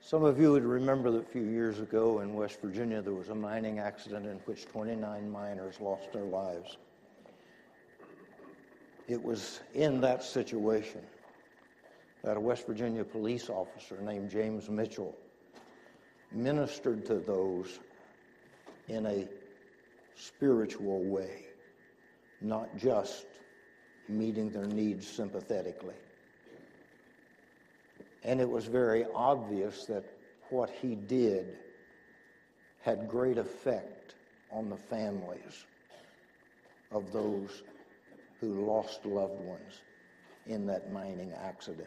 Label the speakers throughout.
Speaker 1: Some of you would remember that a few years ago in West Virginia there was a mining accident in which 29 miners lost their lives. It was in that situation that a West Virginia police officer named James Mitchell ministered to those in a spiritual way, not just meeting their needs sympathetically. And it was very obvious that what he did had great effect on the families of those who lost loved ones in that mining accident.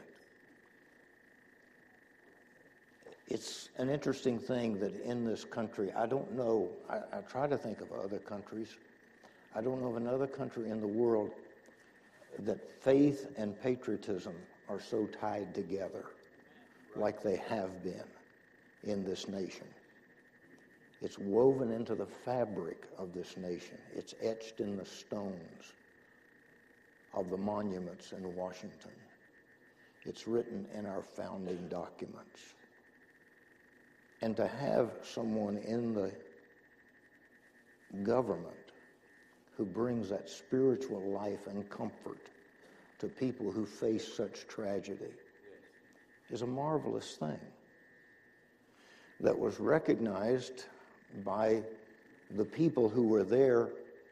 Speaker 1: It's an interesting thing that in this country, I don't know, I try to think of other countries. I don't know of another country in the world that faith and patriotism are so tied together like they have been in this nation. It's woven into the fabric of this nation. It's etched in the stones of the monuments in Washington. It's written in our founding documents. And to have someone in the government who brings that spiritual life and comfort to people who face such tragedy is a marvelous thing that was recognized by the people who were there.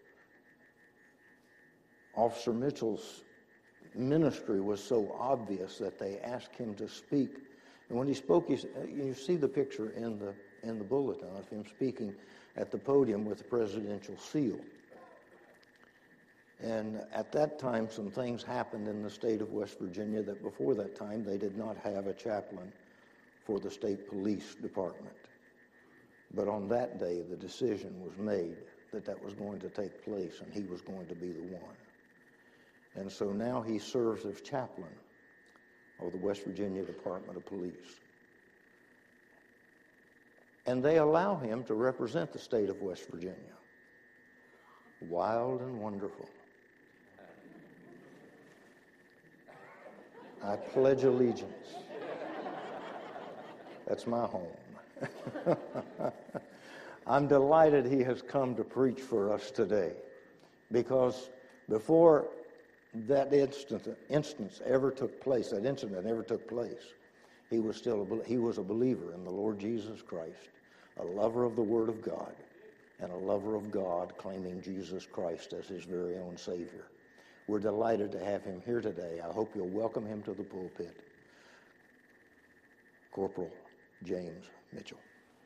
Speaker 1: Officer Mitchell's ministry was so obvious that they asked him to speak. And when he spoke, you see the picture in the bulletin of him speaking at the podium with the presidential seal. And at that time, some things happened in the state of West Virginia that before that time, they did not have a chaplain for the state police department. But on that day, the decision was made that that was going to take place and he was going to be the one. And so now he serves as chaplain of the West Virginia Department of Police. And they allow him to represent the state of West Virginia. Wild and wonderful. I pledge allegiance. That's my home. I'm delighted he has come to preach for us today, because before that instance ever took place, that incident ever took place, he was a believer in the Lord Jesus Christ, a lover of the Word of God, and a lover of God, claiming Jesus Christ as his very own Savior. We're delighted to have him here today. I hope you'll welcome him to the pulpit. Corporal James Mitchell.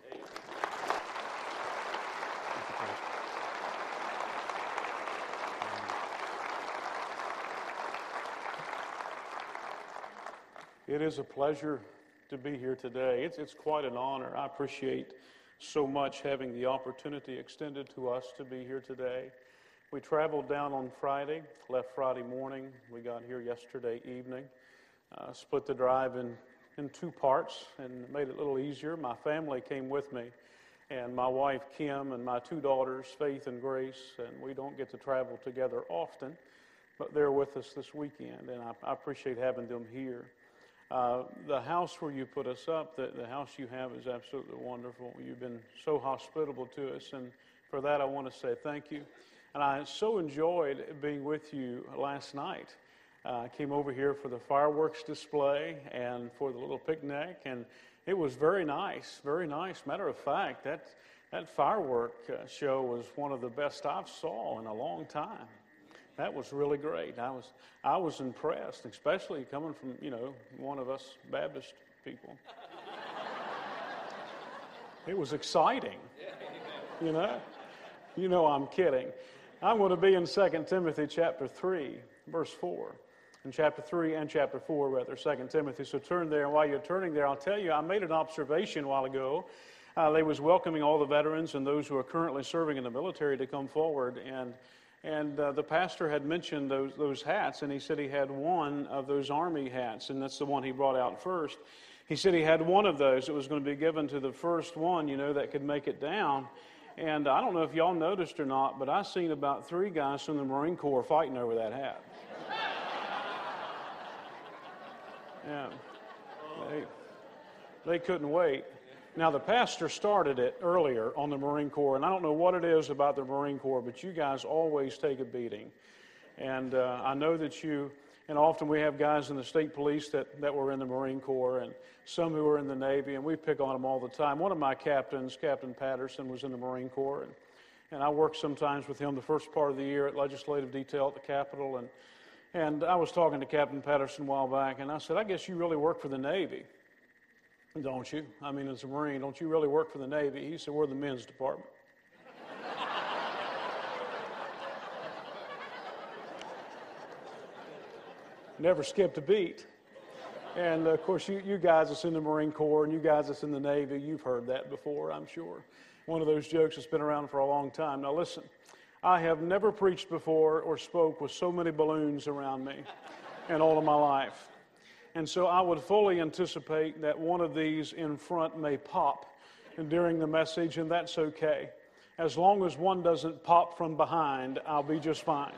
Speaker 2: It is a pleasure to be here today. It's quite an honor. I appreciate so much having the opportunity extended to us to be here today. We traveled down on Friday, left Friday morning. We got here yesterday evening. Split the drive in two parts and made it a little easier. My family came with me, and my wife Kim and my two daughters, Faith and Grace, and we don't get to travel together often, but they're with us this weekend, and I appreciate having them here. The house where you put us up, the house you have is absolutely wonderful. You've been so hospitable to us, and for that I want to say thank you. And I so enjoyed being with you last night. I came over here for the fireworks display and for the little picnic, and it was very nice, very nice. Matter of fact, that firework show was one of the best I've saw in a long time. That was really great. I was impressed, especially coming from, one of us Baptist people. It was exciting, I'm kidding. I'm going to be in 2 Timothy chapter 3, verse 4. In chapter 3 and chapter 4, rather, 2 Timothy. So turn there, and while you're turning there, I'll tell you, I made an observation a while ago. They was welcoming all the veterans and those who are currently serving in the military to come forward, and the pastor had mentioned those hats, and he said he had one of those Army hats, and that's the one he brought out first. He said he had one of those that was going to be given to the first one, that could make it down. And I don't know if y'all noticed or not, but I seen about 3 guys from the Marine Corps fighting over that hat. Yeah. They couldn't wait. Now, the pastor started it earlier on the Marine Corps, and I don't know what it is about the Marine Corps, but you guys always take a beating. And I know that and often we have guys in the state police that were in the Marine Corps, and some who are in the Navy, and we pick on them all the time. One of my captains, Captain Patterson, was in the Marine Corps, and I worked sometimes with him the first part of the year at legislative detail at the Capitol, and I was talking to Captain Patterson a while back, and I said, I guess you really work for the Navy, don't you? I mean, as a Marine, don't you really work for the Navy? He said, we're the men's department. Never skipped a beat. And, of course, you guys that's in the Marine Corps and you guys that's in the Navy, you've heard that before, I'm sure. One of those jokes that's been around for a long time. Now, listen, I have never preached before or spoke with so many balloons around me in all of my life. And so I would fully anticipate that one of these in front may pop during the message, and that's okay. As long as one doesn't pop from behind, I'll be just fine.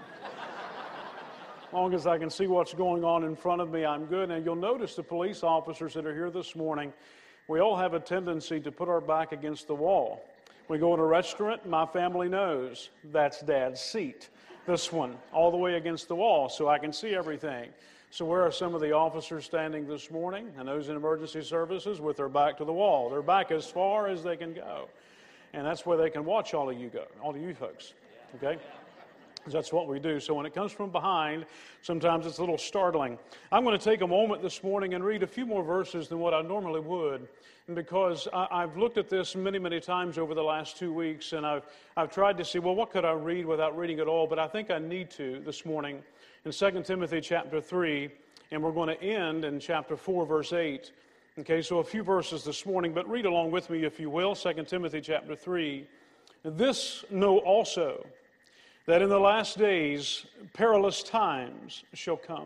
Speaker 2: As long as I can see what's going on in front of me, I'm good. And you'll notice the police officers that are here this morning, we all have a tendency to put our back against the wall. We go in a restaurant, my family knows that's Dad's seat. This one, all the way against the wall, so I can see everything. So where are some of the officers standing this morning? And those in emergency services with their back to the wall. Their back as far as they can go. And that's where they can watch all of you folks. Okay? That's what we do. So when it comes from behind, sometimes it's a little startling. I'm going to take a moment this morning and read a few more verses than what I normally would, because I've looked at this many, many times over the last 2 weeks, and I've tried to see, well, what could I read without reading it all? But I think I need to this morning in 2 Timothy chapter 3, and we're going to end in chapter 4, verse 8. Okay, so a few verses this morning, but read along with me if you will. 2 Timothy chapter 3. This know also, that in the last days perilous times shall come.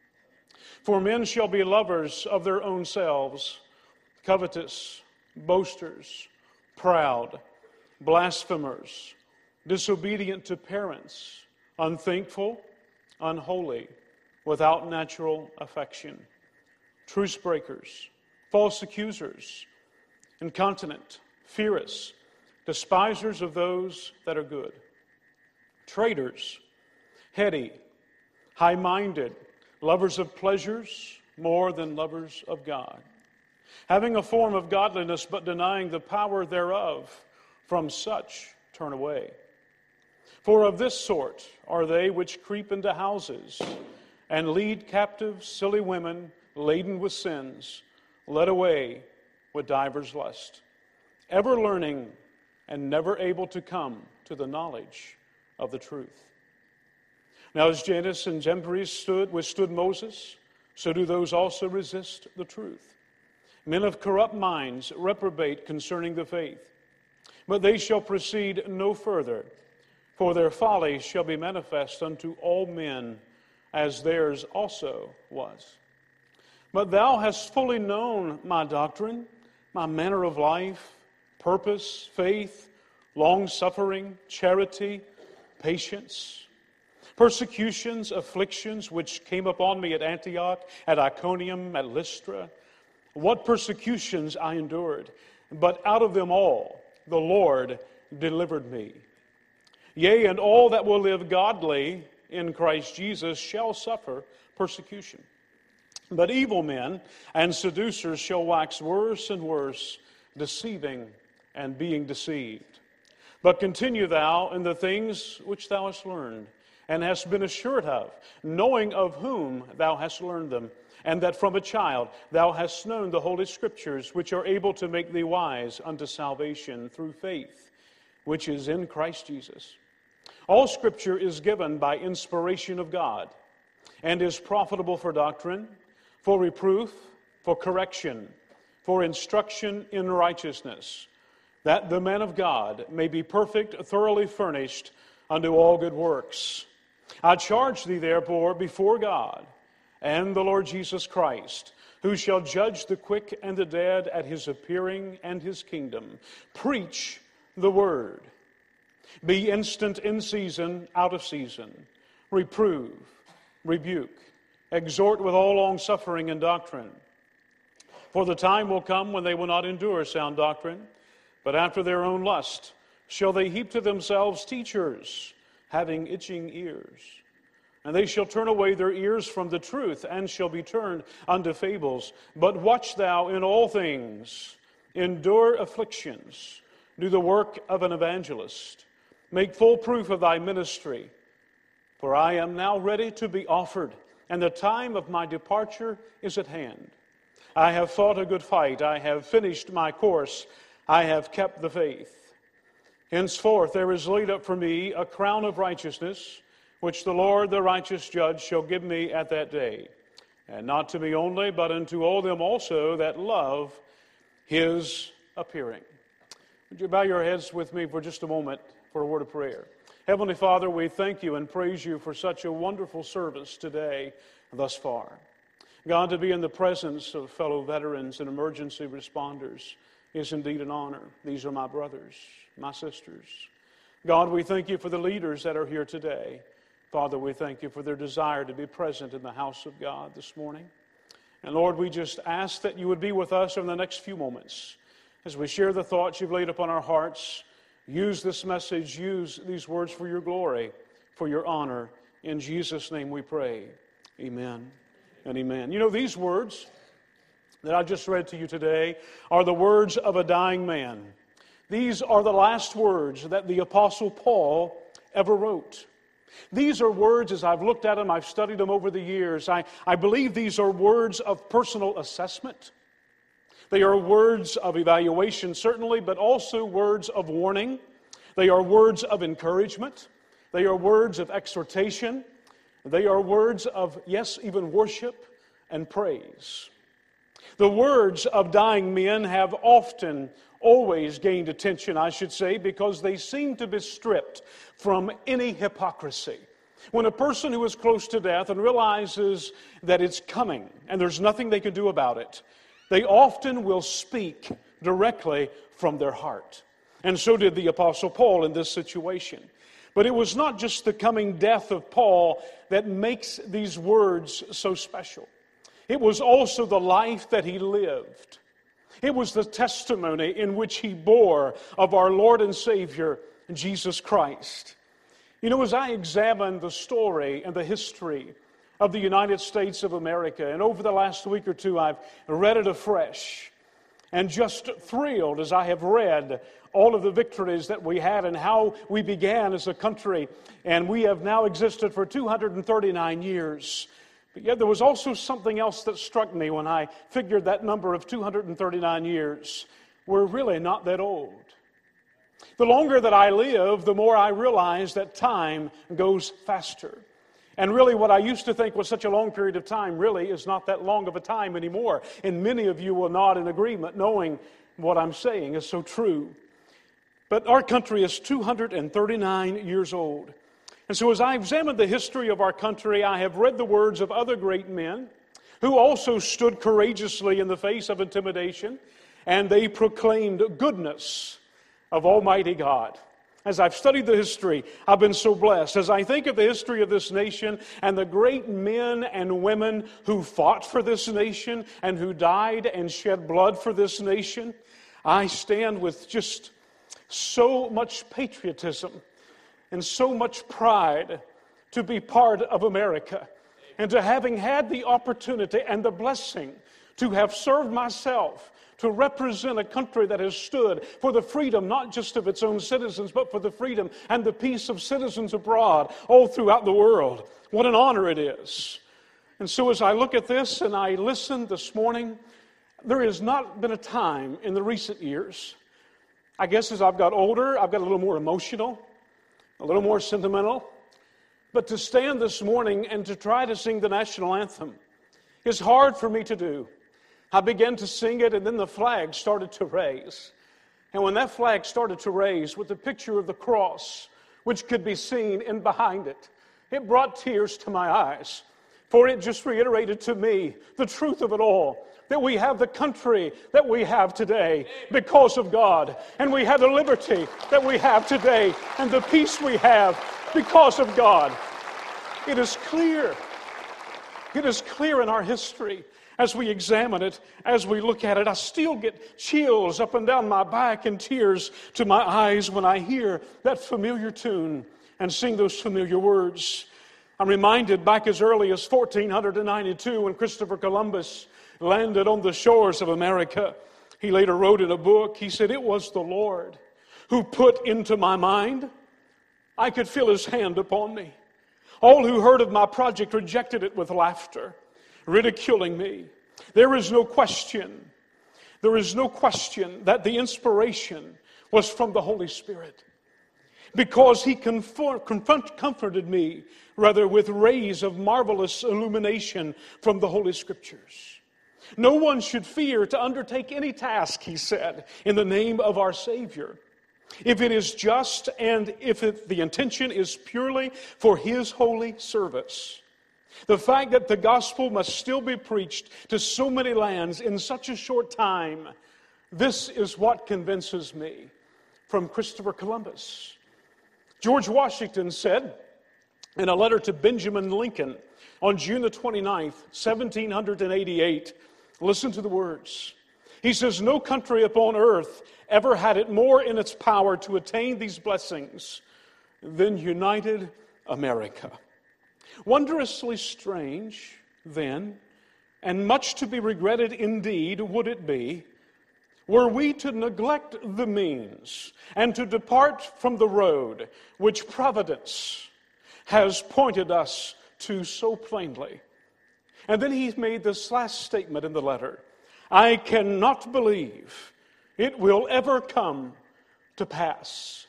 Speaker 2: For men shall be lovers of their own selves, covetous, boasters, proud, blasphemers, disobedient to parents, unthankful, unholy, without natural affection, truce breakers, false accusers, incontinent, fierce, despisers of those that are good, traitors, heady, high-minded, lovers of pleasures more than lovers of God, having a form of godliness but denying the power thereof. From such turn away. For of this sort are they which creep into houses and lead captive silly women laden with sins, led away with divers lusts, ever learning and never able to come to the knowledge of the truth. Now as Jannes and Jambres withstood Moses, so do those also resist the truth. Men of corrupt minds reprobate concerning the faith, but they shall proceed no further, for their folly shall be manifest unto all men, as theirs also was. But thou hast fully known my doctrine, my manner of life, purpose, faith, long-suffering, charity, patience, persecutions, afflictions, which came upon me at Antioch, at Iconium, at Lystra. What persecutions I endured, but out of them all the Lord delivered me. Yea, and all that will live godly in Christ Jesus shall suffer persecution. But evil men and seducers shall wax worse and worse, deceiving and being deceived. But continue thou in the things which thou hast learned, and hast been assured of, knowing of whom thou hast learned them, and that from a child thou hast known the Holy Scriptures, which are able to make thee wise unto salvation through faith, which is in Christ Jesus. All Scripture is given by inspiration of God, and is profitable for doctrine, for reproof, for correction, for instruction in righteousness, that the man of God may be perfect, thoroughly furnished unto all good works. I charge thee therefore before God and the Lord Jesus Christ, who shall judge the quick and the dead at his appearing and his kingdom. Preach the word. Be instant in season, out of season. Reprove, rebuke, exhort with all longsuffering and doctrine. For the time will come when they will not endure sound doctrine, but after their own lust shall they heap to themselves teachers, having itching ears. And they shall turn away their ears from the truth, and shall be turned unto fables. But watch thou in all things, endure afflictions, do the work of an evangelist, make full proof of thy ministry. For I am now ready to be offered, and the time of my departure is at hand. I have fought a good fight, I have finished my course, I have kept the faith. Henceforth there is laid up for me a crown of righteousness, which the Lord, the righteous judge, shall give me at that day. And not to me only, but unto all them also that love his appearing. Would you bow your heads with me for just a moment for a word of prayer? Heavenly Father, we thank you and praise you for such a wonderful service today thus far. God, to be in the presence of fellow veterans and emergency responders is indeed an honor. These are my brothers, my sisters. God, we thank you for the leaders that are here today. Father, we thank you for their desire to be present in the house of God this morning. And Lord, we just ask that you would be with us in the next few moments as we share the thoughts you've laid upon our hearts. Use this message, use these words for your glory, for your honor. In Jesus' name we pray. Amen and amen. You know, these words that I just read to you today are the words of a dying man. These are the last words that the Apostle Paul ever wrote. These are words, as I've looked at them, I've studied them over the years, I believe these are words of personal assessment. They are words of evaluation, certainly, but also words of warning. They are words of encouragement. They are words of exhortation. They are words of, yes, even worship and praise. The words of dying men have often, always gained attention, I should say, because they seem to be stripped from any hypocrisy. When a person who is close to death and realizes that it's coming and there's nothing they can do about it, they often will speak directly from their heart. And so did the Apostle Paul in this situation. But it was not just the coming death of Paul that makes these words so special. It was also the life that he lived. It was the testimony in which he bore of our Lord and Savior, Jesus Christ. You know, as I examine the story and the history of the United States of America, and over the last week or two I've read it afresh, and just thrilled as I have read all of the victories that we had and how we began as a country, and we have now existed for 239 years. But yet there was also something else that struck me when I figured that number of 239 years. We're really not that old. The longer that I live, the more I realize that time goes faster. And really what I used to think was such a long period of time really is not that long of a time anymore. And many of you will nod in agreement knowing what I'm saying is so true. But our country is 239 years old. And so as I examined the history of our country, I have read the words of other great men who also stood courageously in the face of intimidation, and they proclaimed goodness of Almighty God. As I've studied the history, I've been so blessed. As I think of the history of this nation and the great men and women who fought for this nation and who died and shed blood for this nation, I stand with just so much patriotism and so much pride to be part of America, and to having had the opportunity and the blessing to have served myself to represent a country that has stood for the freedom not just of its own citizens, but for the freedom and the peace of citizens abroad all throughout the world. What an honor it is. And so as I look at this and I listen this morning, there has not been a time in the recent years, I guess as I've got older, I've got a little more emotional, a little more sentimental. But to stand this morning and to try to sing the national anthem is hard for me to do. I began to sing it, and then the flag started to raise. And when that flag started to raise with the picture of the cross, which could be seen in behind it, it brought tears to my eyes. For it just reiterated to me the truth of it all, that we have the country that we have today because of God. And we have the liberty that we have today and the peace we have because of God. It is clear. It is clear in our history As we examine it, as we look at it, I still get chills up and down my back and tears to my eyes when I hear that familiar tune and sing those familiar words. I'm reminded back as early as 1492 when Christopher Columbus landed on the shores of America. He later wrote in a book, he said, "It was the Lord who put into my mind. I could feel his hand upon me. All who heard of my project rejected it with laughter, ridiculing me. There is no question that the inspiration was from the Holy Spirit, because he comforted me, with rays of marvelous illumination from the Holy Scriptures. No one should fear to undertake any task," he said, "in the name of our Savior, if it is just and if the intention is purely for his holy service. The fact that the gospel must still be preached to so many lands in such a short time, this is what convinces me." From Christopher Columbus. George Washington said in a letter to Benjamin Lincoln on June the 29th, 1788, listen to the words. He says, "No country upon earth ever had it more in its power to attain these blessings than United America." Wondrously strange, then, and much to be regretted indeed would it be, were we to neglect the means and to depart from the road which Providence has pointed us to so plainly. And then he made this last statement in the letter, "I cannot believe it will ever come to pass."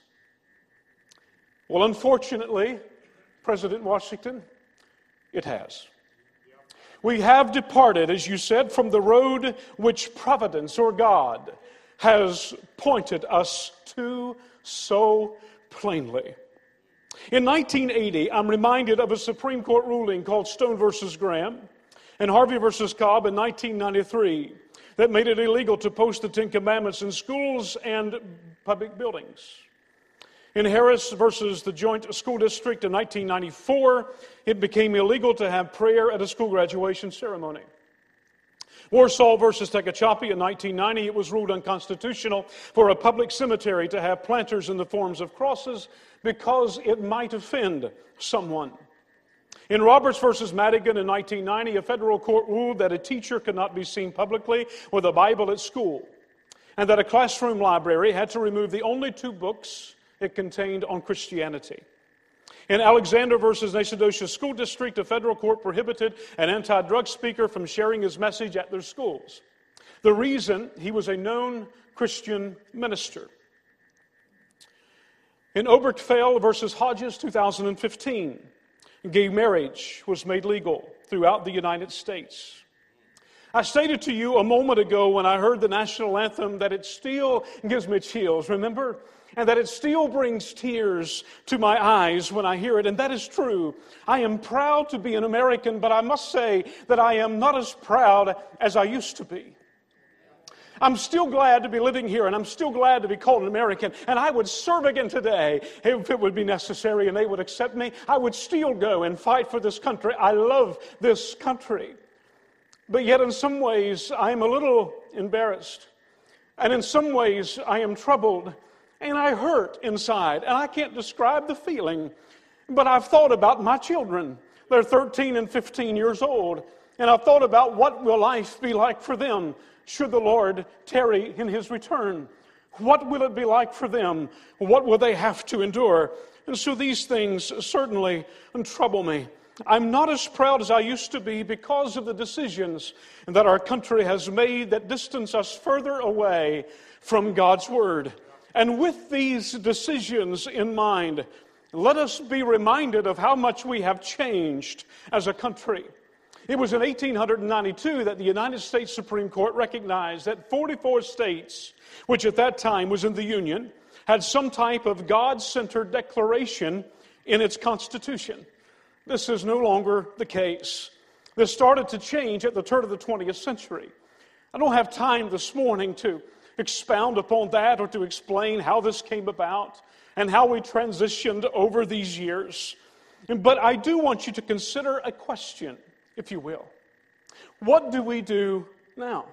Speaker 2: Well, unfortunately, President Washington, it has. We have departed, as you said, from the road which Providence or God has pointed us to so plainly. In 1980, I'm reminded of a Supreme Court ruling called Stone versus Graham and Harvey versus Cobb in 1993 that made it illegal to post the Ten Commandments in schools and public buildings. In Harris versus the Joint School District in 1994, it became illegal to have prayer at a school graduation ceremony. Warsaw versus Tehachapi in 1990, it was ruled unconstitutional for a public cemetery to have planters in the forms of crosses because it might offend someone. In Roberts versus Madigan in 1990, a federal court ruled that a teacher could not be seen publicly with a Bible at school, and that a classroom library had to remove the only 2 books it contained on Christianity. In Alexander versus Nacogdoches School District, a federal court prohibited an anti-drug speaker from sharing his message at their schools. The reason, he was a known Christian minister. In Obergefell versus Hodges, 2015, gay marriage was made legal throughout the United States. I stated to you a moment ago when I heard the national anthem that it still gives me chills, remember? And that it still brings tears to my eyes when I hear it, and that is true. I am proud to be an American, but I must say that I am not as proud as I used to be. I'm still glad to be living here, and I'm still glad to be called an American, and I would serve again today if it would be necessary and they would accept me. I would still go and fight for this country. I love this country. But yet in some ways, I am a little embarrassed, and in some ways, I am troubled. And I hurt inside, and I can't describe the feeling, but I've thought about my children. They're 13 and 15 years old, and I've thought about what will life be like for them should the Lord tarry in his return. What will it be like for them? What will they have to endure? And so these things certainly trouble me. I'm not as proud as I used to be because of the decisions that our country has made that distance us further away from God's Word. And with these decisions in mind, let us be reminded of how much we have changed as a country. It was in 1892 that the United States Supreme Court recognized that 44 states, which at that time was in the Union, had some type of God-centered declaration in its Constitution. This is no longer the case. This started to change at the turn of the 20th century. I don't have time this morning to expound upon that or to explain how this came about and how we transitioned over these years. But I do want you to consider a question, if you will. What do we do now?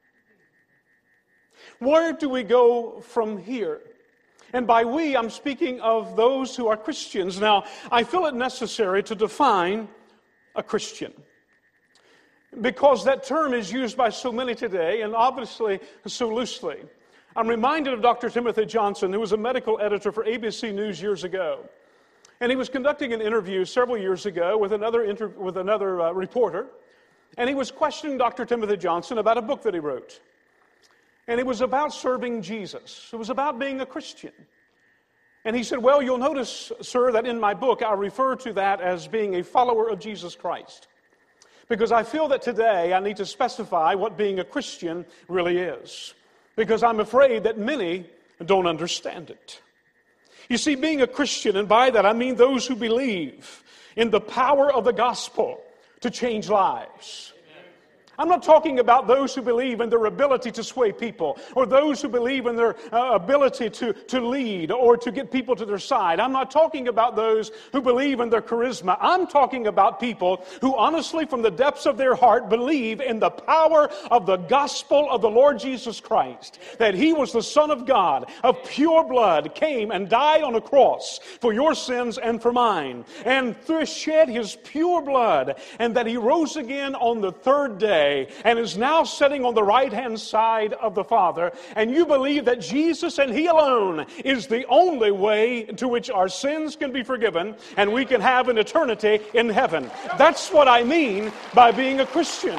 Speaker 2: Where do we go from here? And by we, I'm speaking of those who are Christians. Now, I feel it necessary to define a Christian, because that term is used by so many today, and obviously so loosely. I'm reminded of Dr. Timothy Johnson, who was a medical editor for ABC News years ago. And he was conducting an interview several years ago with another reporter, and he was questioning Dr. Timothy Johnson about a book that he wrote. And it was about serving Jesus. It was about being a Christian. And he said, well, you'll notice, sir, that in my book I refer to that as being a follower of Jesus Christ. Because I feel that today I need to specify what being a Christian really is. Because I'm afraid that many don't understand it. You see, being a Christian, and by that I mean those who believe in the power of the gospel to change lives. I'm not talking about those who believe in their ability to sway people, or those who believe in their ability to lead or to get people to their side. I'm not talking about those who believe in their charisma. I'm talking about people who honestly, from the depths of their heart, believe in the power of the gospel of the Lord Jesus Christ, that He was the Son of God, of pure blood, came and died on a cross for your sins and for mine, and shed His pure blood, and that He rose again on the third day, and is now sitting on the right-hand side of the Father, and you believe that Jesus and He alone is the only way to which our sins can be forgiven and we can have an eternity in heaven. That's what I mean by being a Christian.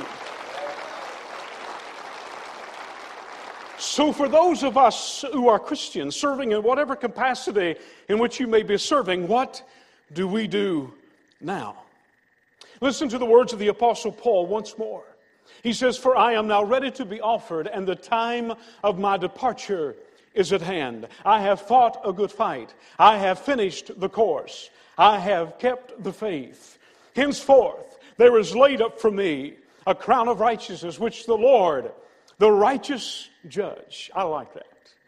Speaker 2: So for those of us who are Christians, serving in whatever capacity in which you may be serving, what do we do now? Listen to the words of the Apostle Paul once more. He says, for I am now ready to be offered, and the time of my departure is at hand. I have fought a good fight. I have finished the course. I have kept the faith. Henceforth, there is laid up for me a crown of righteousness, which the Lord, the righteous judge. I like that.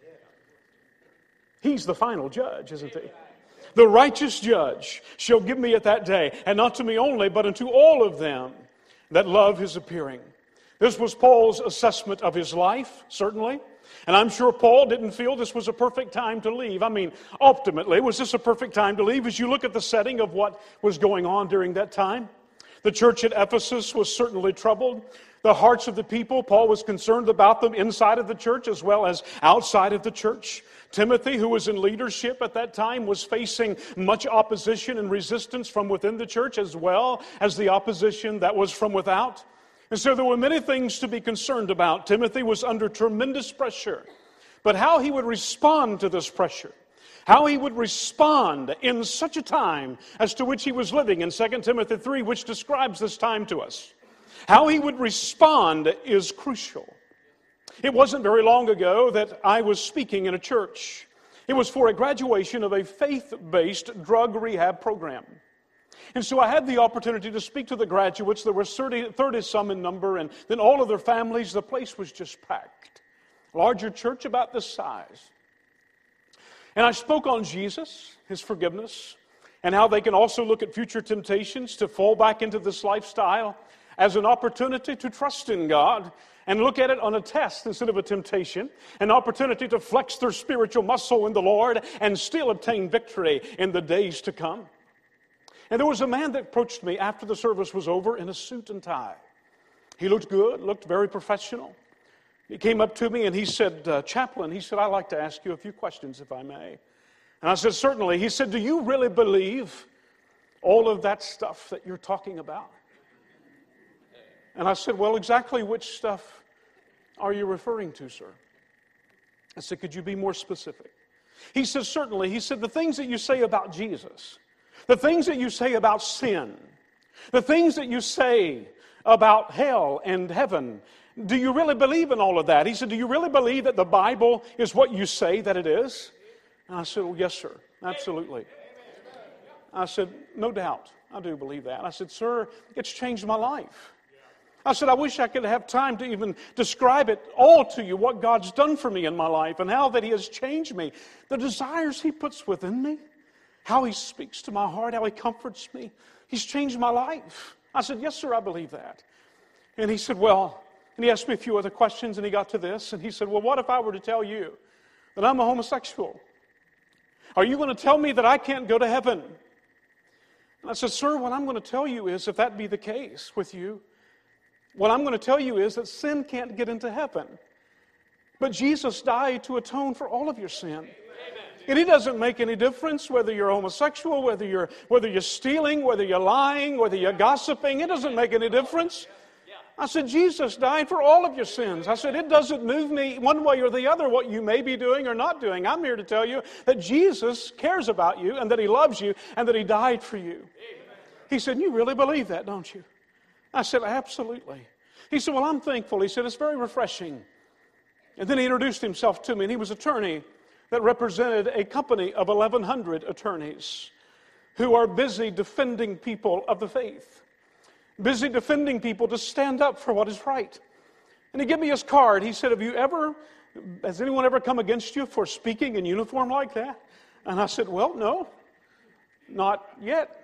Speaker 2: He's the final judge, isn't he? The righteous judge shall give me at that day, and not to me only, but unto all of them that love His appearing. This was Paul's assessment of his life, certainly. And I'm sure Paul didn't feel this was a perfect time to leave. I mean, ultimately, was this a perfect time to leave? As you look at the setting of what was going on during that time, the church at Ephesus was certainly troubled. The hearts of the people, Paul was concerned about them inside of the church as well as outside of the church. Timothy, who was in leadership at that time, was facing much opposition and resistance from within the church as well as the opposition that was from without. And so there were many things to be concerned about. Timothy was under tremendous pressure. But how he would respond to this pressure, how he would respond in such a time as to which he was living in 2 Timothy 3, which describes this time to us, how he would respond is crucial. It wasn't very long ago that I was speaking in a church. It was for a graduation of a faith-based drug rehab program. And so I had the opportunity to speak to the graduates. There were 30 some in number, and then all of their families. The place was just packed. Larger church about this size. And I spoke on Jesus, His forgiveness, and how they can also look at future temptations to fall back into this lifestyle as an opportunity to trust in God and look at it on a test instead of a temptation, an opportunity to flex their spiritual muscle in the Lord and still obtain victory in the days to come. And there was a man that approached me after the service was over in a suit and tie. He looked good, looked very professional. He came up to me and he said, Chaplain, he said, I'd like to ask you a few questions if I may. And I said, certainly. He said, do you really believe all of that stuff that you're talking about? And I said, well, exactly which stuff are you referring to, sir? I said, could you be more specific? He said, certainly. He said, the things that you say about Jesus, the things that you say about sin, the things that you say about hell and heaven, do you really believe in all of that? He said, do you really believe that the Bible is what you say that it is? And I said, well, yes, sir, absolutely. I said, no doubt, I do believe that. I said, sir, it's changed my life. I said, I wish I could have time to even describe it all to you, what God's done for me in my life and how that He has changed me, the desires He puts within me, how He speaks to my heart, how He comforts me. He's changed my life. I said, yes, sir, I believe that. And he said, well, and he asked me a few other questions, and he got to this, and he said, well, what if I were to tell you that I'm a homosexual? Are you going to tell me that I can't go to heaven? And I said, sir, what I'm going to tell you is, if that be the case with you, what I'm going to tell you is that sin can't get into heaven. But Jesus died to atone for all of your sin. And it doesn't make any difference whether you're homosexual, whether you're stealing, whether you're lying, whether you're gossiping. It doesn't make any difference. I said, Jesus died for all of your sins. I said, it doesn't move me one way or the other what you may be doing or not doing. I'm here to tell you that Jesus cares about you and that He loves you and that He died for you. He said, you really believe that, don't you? I said, absolutely. He said, well, I'm thankful. He said, it's very refreshing. And then he introduced himself to me, and he was an attorney that represented a company of 1,100 attorneys who are busy defending people of the faith, busy defending people to stand up for what is right. And he gave me his card. He said, has anyone ever come against you for speaking in uniform like that? And I said, well, no, not yet.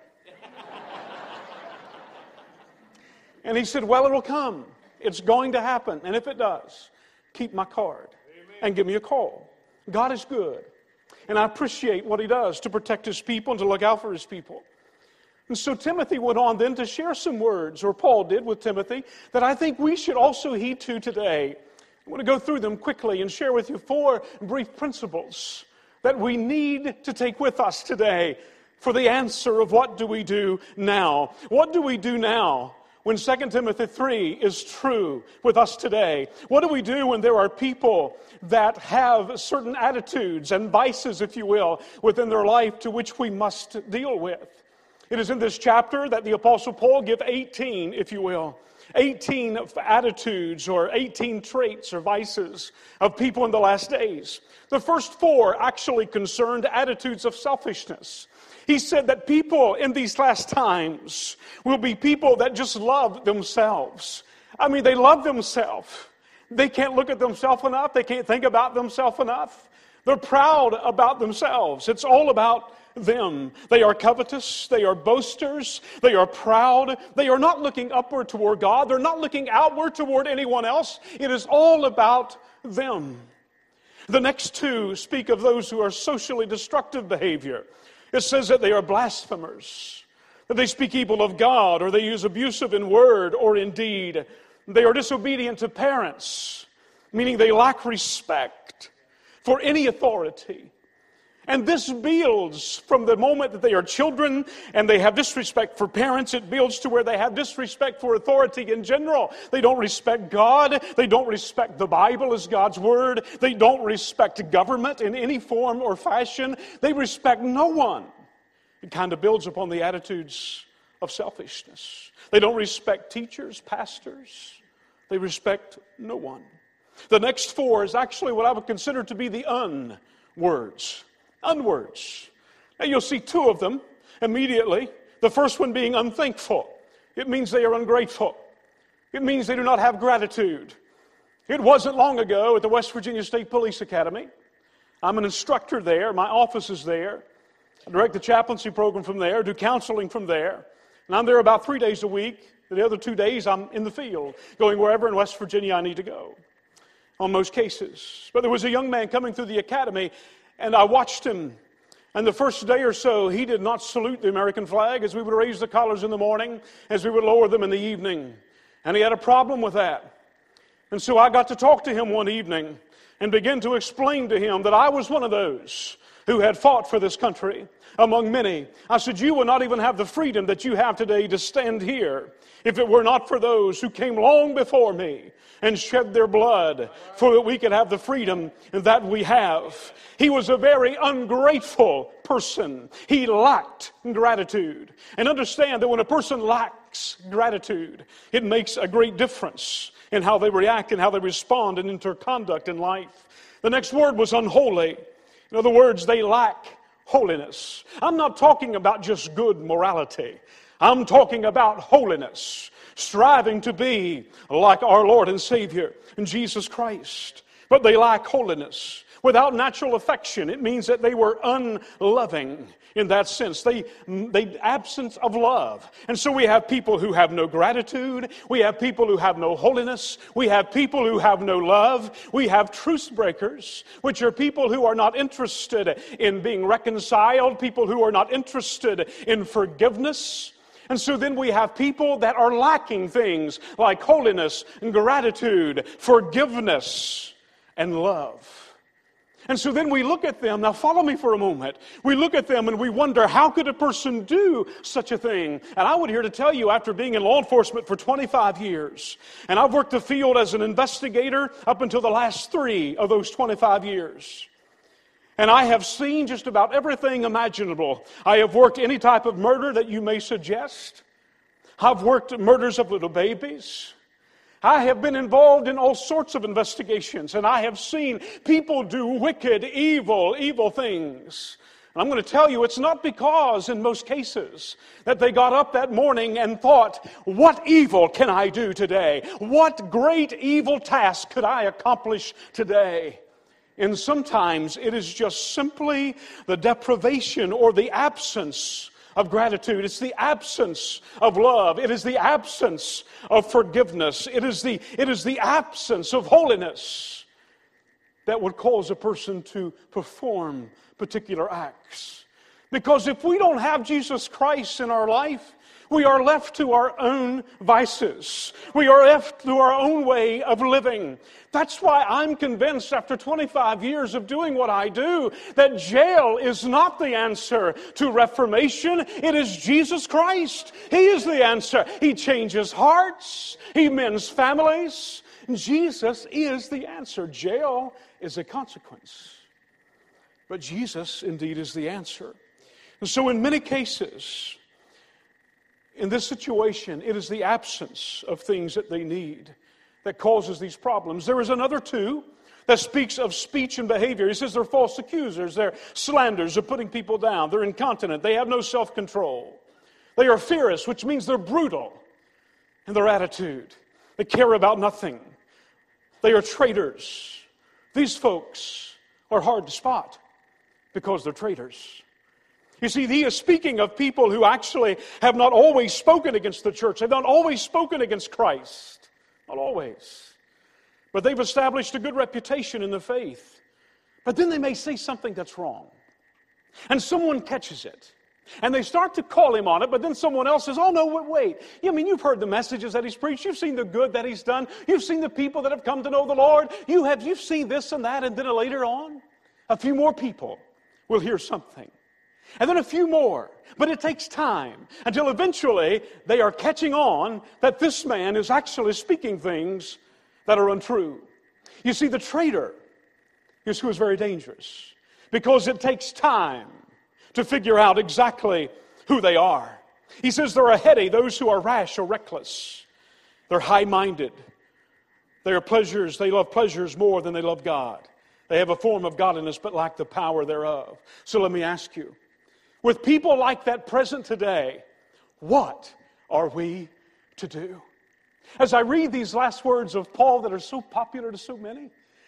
Speaker 2: And he said, well, it'll come. It's going to happen. And if it does, keep my card and give me a call. God is good. And I appreciate what He does to protect His people and to look out for His people. And so Timothy went on then to share some words, or Paul did with Timothy, that I think we should also heed to today. I want to go through them quickly and share with you 4 brief principles that we need to take with us today for the answer of what do we do now. What do we do now when 2 Timothy 3 is true with us today? What do we do when there are people that have certain attitudes and vices, if you will, within their life to which we must deal with? It is in this chapter that the Apostle Paul gives 18, if you will, 18 attitudes or 18 traits or vices of people in the last days. The first 4 actually concerned attitudes of selfishness. He said that people in these last times will be people that just love themselves. I mean, they love themselves. They can't look at themselves enough. They can't think about themselves enough. They're proud about themselves. It's all about them. They are covetous. They are boasters. They are proud. They are not looking upward toward God. They're not looking outward toward anyone else. It is all about them. The next 2 speak of those who are socially destructive behavior. It says that they are blasphemers, that they speak evil of God, or they use abusive in word or in deed. They are disobedient to parents, meaning they lack respect for any authority. And this builds from the moment that they are children and they have disrespect for parents. It builds to where they have disrespect for authority in general. They don't respect God. They don't respect the Bible as God's Word. They don't respect government in any form or fashion. They respect no one. It kind of builds upon the attitudes of selfishness. They don't respect teachers, pastors. They respect no one. The next 4 is actually what I would consider to be the unwords. Unwords. Now you'll see 2 of them immediately. The first one being unthankful. It means they are ungrateful. It means they do not have gratitude. It wasn't long ago at the West Virginia State Police Academy. I'm an instructor there. My office is there. I direct the chaplaincy program from there, do counseling from there. And I'm there about 3 days a week. The other 2 days I'm in the field, going wherever in West Virginia I need to go, on most cases. But there was a young man coming through the academy, and I watched him. And the first day or so, he did not salute the American flag as we would raise the collars in the morning, as we would lower them in the evening. And he had a problem with that. And so I got to talk to him one evening and begin to explain to him that I was one of those who had fought for this country among many. I said, you would not even have the freedom that you have today to stand here if it were not for those who came long before me and shed their blood so that we could have the freedom that we have. He was a very ungrateful person. He lacked gratitude. And understand that when a person lacks gratitude, it makes a great difference in how they react and how they respond and in their conduct in life. The next word was unholy. In other words, they lack holiness. I'm not talking about just good morality. I'm talking about holiness, striving to be like our Lord and Savior, Jesus Christ. But they lack holiness. without natural affection. It means that they were unloving in that sense. They absence of love. And so we have people who have no gratitude. We have people who have no holiness. We have people who have no love. We have truce breakers, which are people who are not interested in being reconciled, people who are not interested in forgiveness. And so then we have people that are lacking things like holiness and gratitude, forgiveness, and love. And so then we look at them. Now follow me for a moment. We look at them and we wonder, how could a person do such a thing? And I would here to tell you, after being in law enforcement for 25 years, and I've worked the field as an investigator up until the last 3 of those 25 years. And I have seen just about everything imaginable. I have worked any type of murder that you may suggest. I've worked murders of little babies. I have been involved in all sorts of investigations, and I have seen people do wicked, evil things. And I'm going to tell you, it's not because, in most cases, that they got up that morning and thought, what evil can I do today? What great evil task could I accomplish today? And sometimes it is just simply the deprivation or the absence of gratitude. It's the absence of love. It is the absence of forgiveness. It is the absence of holiness that would cause a person to perform particular acts. Because if we don't have Jesus Christ in our life, we are left to our own vices. We are left to our own way of living. That's why I'm convinced, after 25 years of doing what I do, that jail is not the answer to reformation. It is Jesus Christ. He is the answer. He changes hearts. He mends families. Jesus is the answer. Jail is a consequence. But Jesus, indeed, is the answer. And so in many cases, in this situation, it is the absence of things that they need that causes these problems. There is another 2 that speaks of speech and behavior. He says they're false accusers, they're slanders, they're putting people down, they're incontinent, they have no self-control. They are fierce, which means they're brutal in their attitude. They care about nothing. They are traitors. These folks are hard to spot because they're traitors. You see, he is speaking of people who actually have not always spoken against the church. They've not always spoken against Christ. Not always. But they've established a good reputation in the faith. But then they may say something that's wrong. And someone catches it. And they start to call him on it, but then someone else says, oh no, wait. You've heard the messages that he's preached. You've seen the good that he's done. You've seen the people that have come to know the Lord. You've seen this and that, and then later on, a few more people will hear something. And then a few more. But it takes time until eventually they are catching on that this man is actually speaking things that are untrue. You see, the traitor is who is very dangerous because it takes time to figure out exactly who they are. He says they're a heady, those who are rash or reckless. They're high-minded. They love pleasures more than they love God. They have a form of godliness but lack the power thereof. So let me ask you, with people like that present today, what are we to do? As I read these last words of Paul that are so popular to so many,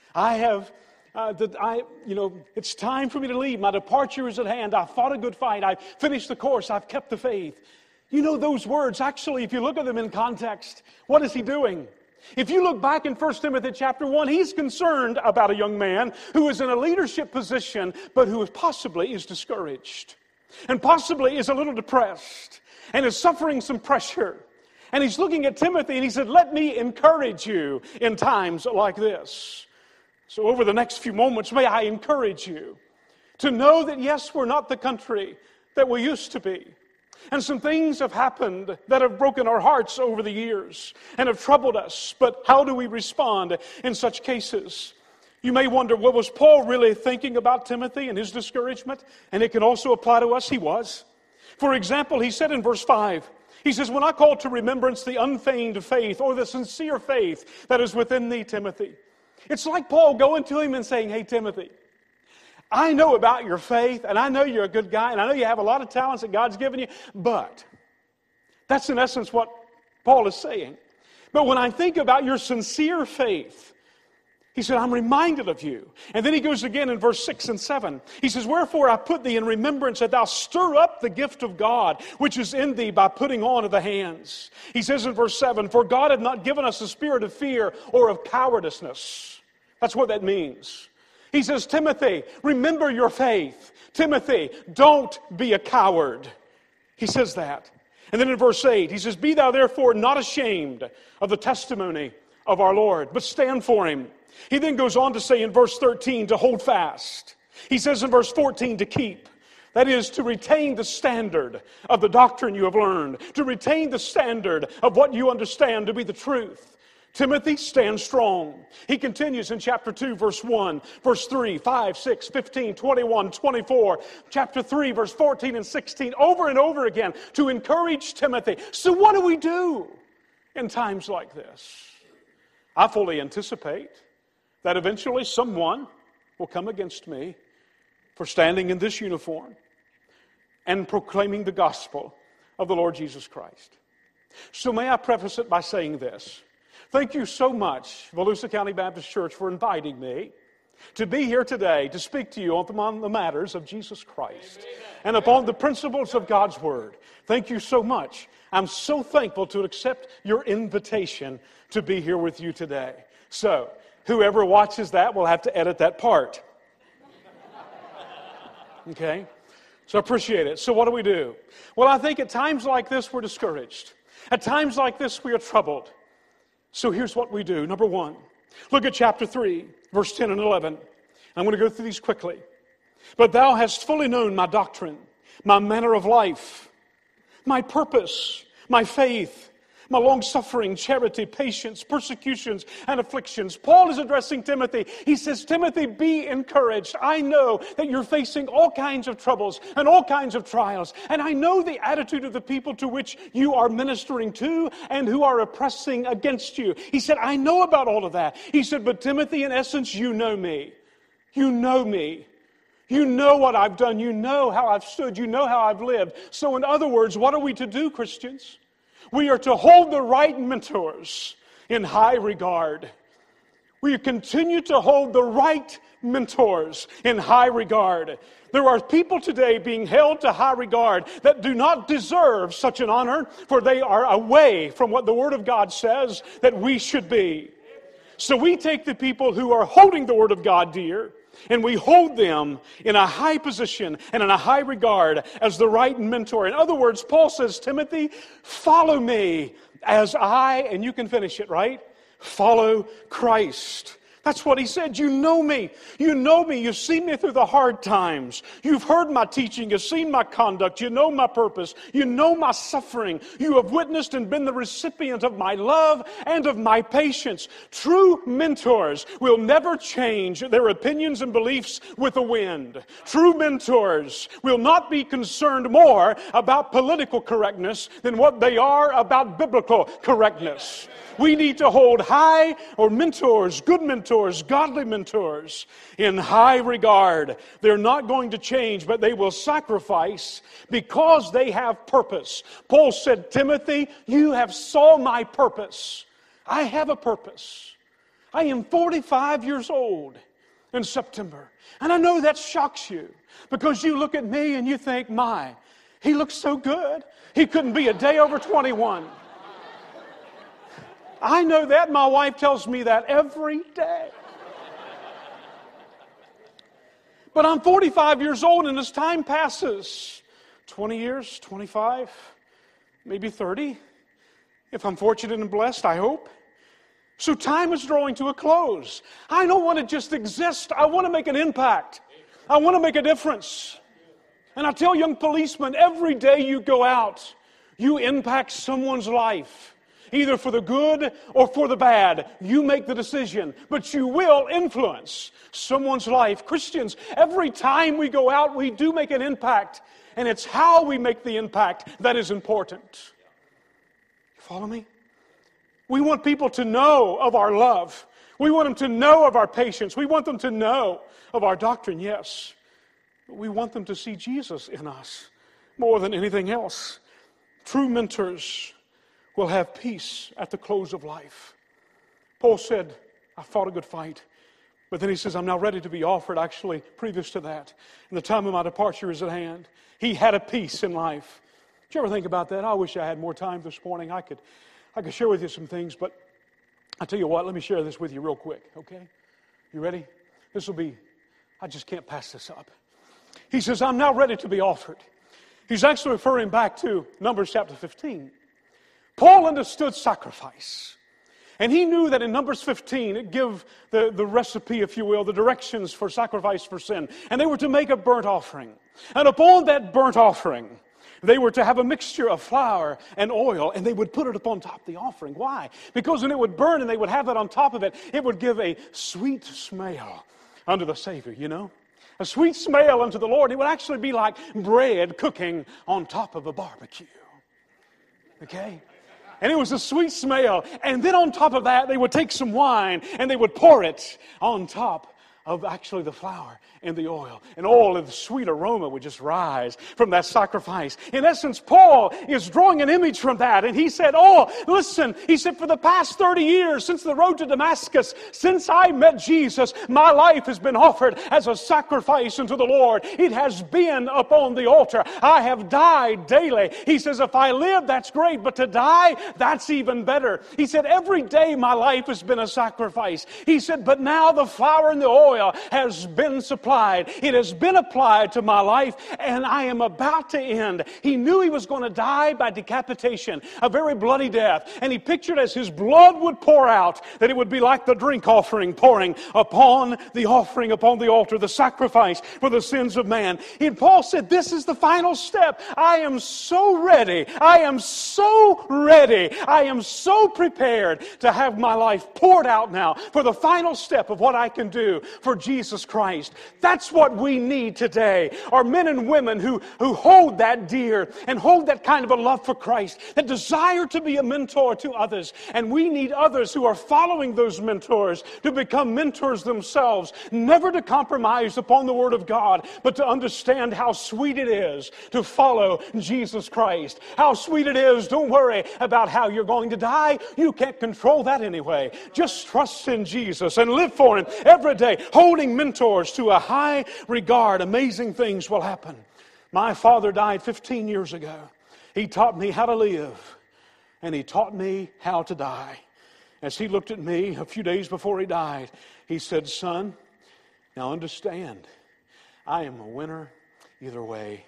Speaker 2: it's time for me to leave. My departure is at hand. I've fought a good fight. I've finished the course. I've kept the faith. You know those words, actually, if you look at them in context, what is he doing? If you look back in 1 Timothy chapter 1, he's concerned about a young man who is in a leadership position, but who possibly is discouraged. And possibly is a little depressed and is suffering some pressure. And he's looking at Timothy and he said, let me encourage you in times like this. So over the next few moments, may I encourage you to know that yes, we're not the country that we used to be. And some things have happened that have broken our hearts over the years and have troubled us. But how do we respond in such cases? You may wonder, what was Paul really thinking about Timothy and his discouragement? And it can also apply to us. He was. For example, he said in verse 5, he says, when I call to remembrance the unfeigned faith or the sincere faith that is within thee, Timothy. It's like Paul going to him and saying, hey, Timothy, I know about your faith, and I know you're a good guy, and I know you have a lot of talents that God's given you, but that's in essence what Paul is saying. But when I think about your sincere faith, He said, I'm reminded of you. And then he goes again in verse 6 and 7. He says, wherefore I put thee in remembrance that thou stir up the gift of God, which is in thee by putting on of the hands. He says in verse 7, for God hath not given us a spirit of fear or of cowardice. That's what that means. He says, Timothy, remember your faith. Timothy, don't be a coward. He says that. And then in verse 8, he says, be thou therefore not ashamed of the testimony of our Lord, but stand for him. He then goes on to say in verse 13 to hold fast. He says in verse 14 to keep. That is, to retain the standard of the doctrine you have learned, to retain the standard of what you understand to be the truth. Timothy, stand strong. He continues in chapter 2, verse 1, verse 3, 5, 6, 15, 21, 24, chapter 3, verse 14 and 16, over and over again to encourage Timothy. So what do we do in times like this? I fully anticipate that eventually someone will come against me for standing in this uniform and proclaiming the gospel of the Lord Jesus Christ. So may I preface it by saying this. Thank you so much, Volusia County Baptist Church, for inviting me to be here today to speak to you on the matters of Jesus Christ and upon the principles of God's Word. Thank you so much. I'm so thankful to accept your invitation to be here with you today. So, whoever watches that will have to edit that part. Okay? So I appreciate it. So what do? Well, I think at times like this we're discouraged. At times like this we are troubled. So here's what we do. Number one, look at chapter 3, verse 10 and 11. I'm going to go through these quickly. But thou hast fully known my doctrine, my manner of life, my purpose, my faith, my long-suffering, charity, patience, persecutions, and afflictions. Paul is addressing Timothy. He says, Timothy, be encouraged. I know that you're facing all kinds of troubles and all kinds of trials. And I know the attitude of the people to which you are ministering to and who are oppressing against you. He said, I know about all of that. He said, but Timothy, in essence, you know me. You know me. You know what I've done. You know how I've stood. You know how I've lived. So in other words, what are we to do, Christians? We are to hold the right mentors in high regard. We continue to hold the right mentors in high regard. There are people today being held to high regard that do not deserve such an honor, for they are away from what the Word of God says that we should be. So we take the people who are holding the Word of God dear, and we hold them in a high position and in a high regard as the right mentor. In other words, Paul says, Timothy, follow me as I, and you can finish it, right? Follow Christ. That's what he said. You know me. You know me. You've seen me through the hard times. You've heard my teaching. You've seen my conduct. You know my purpose. You know my suffering. You have witnessed and been the recipient of my love and of my patience. True mentors will never change their opinions and beliefs with the wind. True mentors will not be concerned more about political correctness than what they are about biblical correctness. We need to hold high, or mentors, good mentors, godly mentors, in high regard. They're not going to change, but they will sacrifice because they have purpose. Paul said, Timothy, you have saw my purpose. I have a purpose. I am 45 years old in September. And I know that shocks you because you look at me and you think, my, he looks so good. He couldn't be a day over 21. I know that. My wife tells me that every day. But I'm 45 years old, and as time passes, 20 years, 25, maybe 30, if I'm fortunate and blessed, I hope. So time is drawing to a close. I don't want to just exist. I want to make an impact. I want to make a difference. And I tell young policemen, every day you go out, you impact someone's life. Either for the good or for the bad. You make the decision, but you will influence someone's life. Christians, every time we go out, we do make an impact, and it's how we make the impact that is important. You follow me? We want people to know of our love. We want them to know of our patience. We want them to know of our doctrine, yes. But we want them to see Jesus in us more than anything else. True mentors will have peace at the close of life. Paul said, I fought a good fight. But then he says, I'm now ready to be offered. Actually, previous to that, and the time of my departure is at hand. He had a peace in life. Did you ever think about that? I wish I had more time this morning. I could share with you some things, but I'll tell you what, let me share this with you real quick, okay? You ready? I just can't pass this up. He says, I'm now ready to be offered. He's actually referring back to Numbers chapter 15. Paul understood sacrifice. And he knew that in Numbers 15, it gave the recipe, if you will, the directions for sacrifice for sin. And they were to make a burnt offering. And upon that burnt offering, they were to have a mixture of flour and oil, and they would put it upon top of the offering. Why? Because when it would burn and they would have it on top of it, it would give a sweet smell unto the Savior, you know? A sweet smell unto the Lord. It would actually be like bread cooking on top of a barbecue. Okay? And it was a sweet smell. And then on top of that, they would take some wine and they would pour it on top of actually the flour and the oil. And all of the sweet aroma would just rise from that sacrifice. In essence, Paul is drawing an image from that. And he said, listen, he said, for the past 30 years, since the road to Damascus, since I met Jesus, my life has been offered as a sacrifice unto the Lord. It has been upon the altar. I have died daily. He says, if I live, that's great. But to die, that's even better. He said, every day my life has been a sacrifice. He said, but now the flour and the oil has been supplied. It has been applied to my life, and I am about to end. He knew he was going to die by decapitation, a very bloody death. And he pictured as his blood would pour out, that it would be like the drink offering pouring upon the offering, upon the altar, the sacrifice for the sins of man. And Paul said, this is the final step. I am so ready. I am so ready. I am so prepared to have my life poured out now for the final step of what I can do for Jesus Christ. That's what we need today, are men and women who hold that dear and hold that kind of a love for Christ, that desire to be a mentor to others. And we need others who are following those mentors to become mentors themselves, never to compromise upon the Word of God, but to understand how sweet it is to follow Jesus Christ. How sweet it is. Don't worry about how you're going to die. You can't control that anyway. Just trust in Jesus and live for Him every day, holding mentors to a high regard. Amazing things will happen. My father died 15 years ago. He taught me how to live, and he taught me how to die. As he looked at me a few days before he died, he said, son, now understand, I am a winner either way.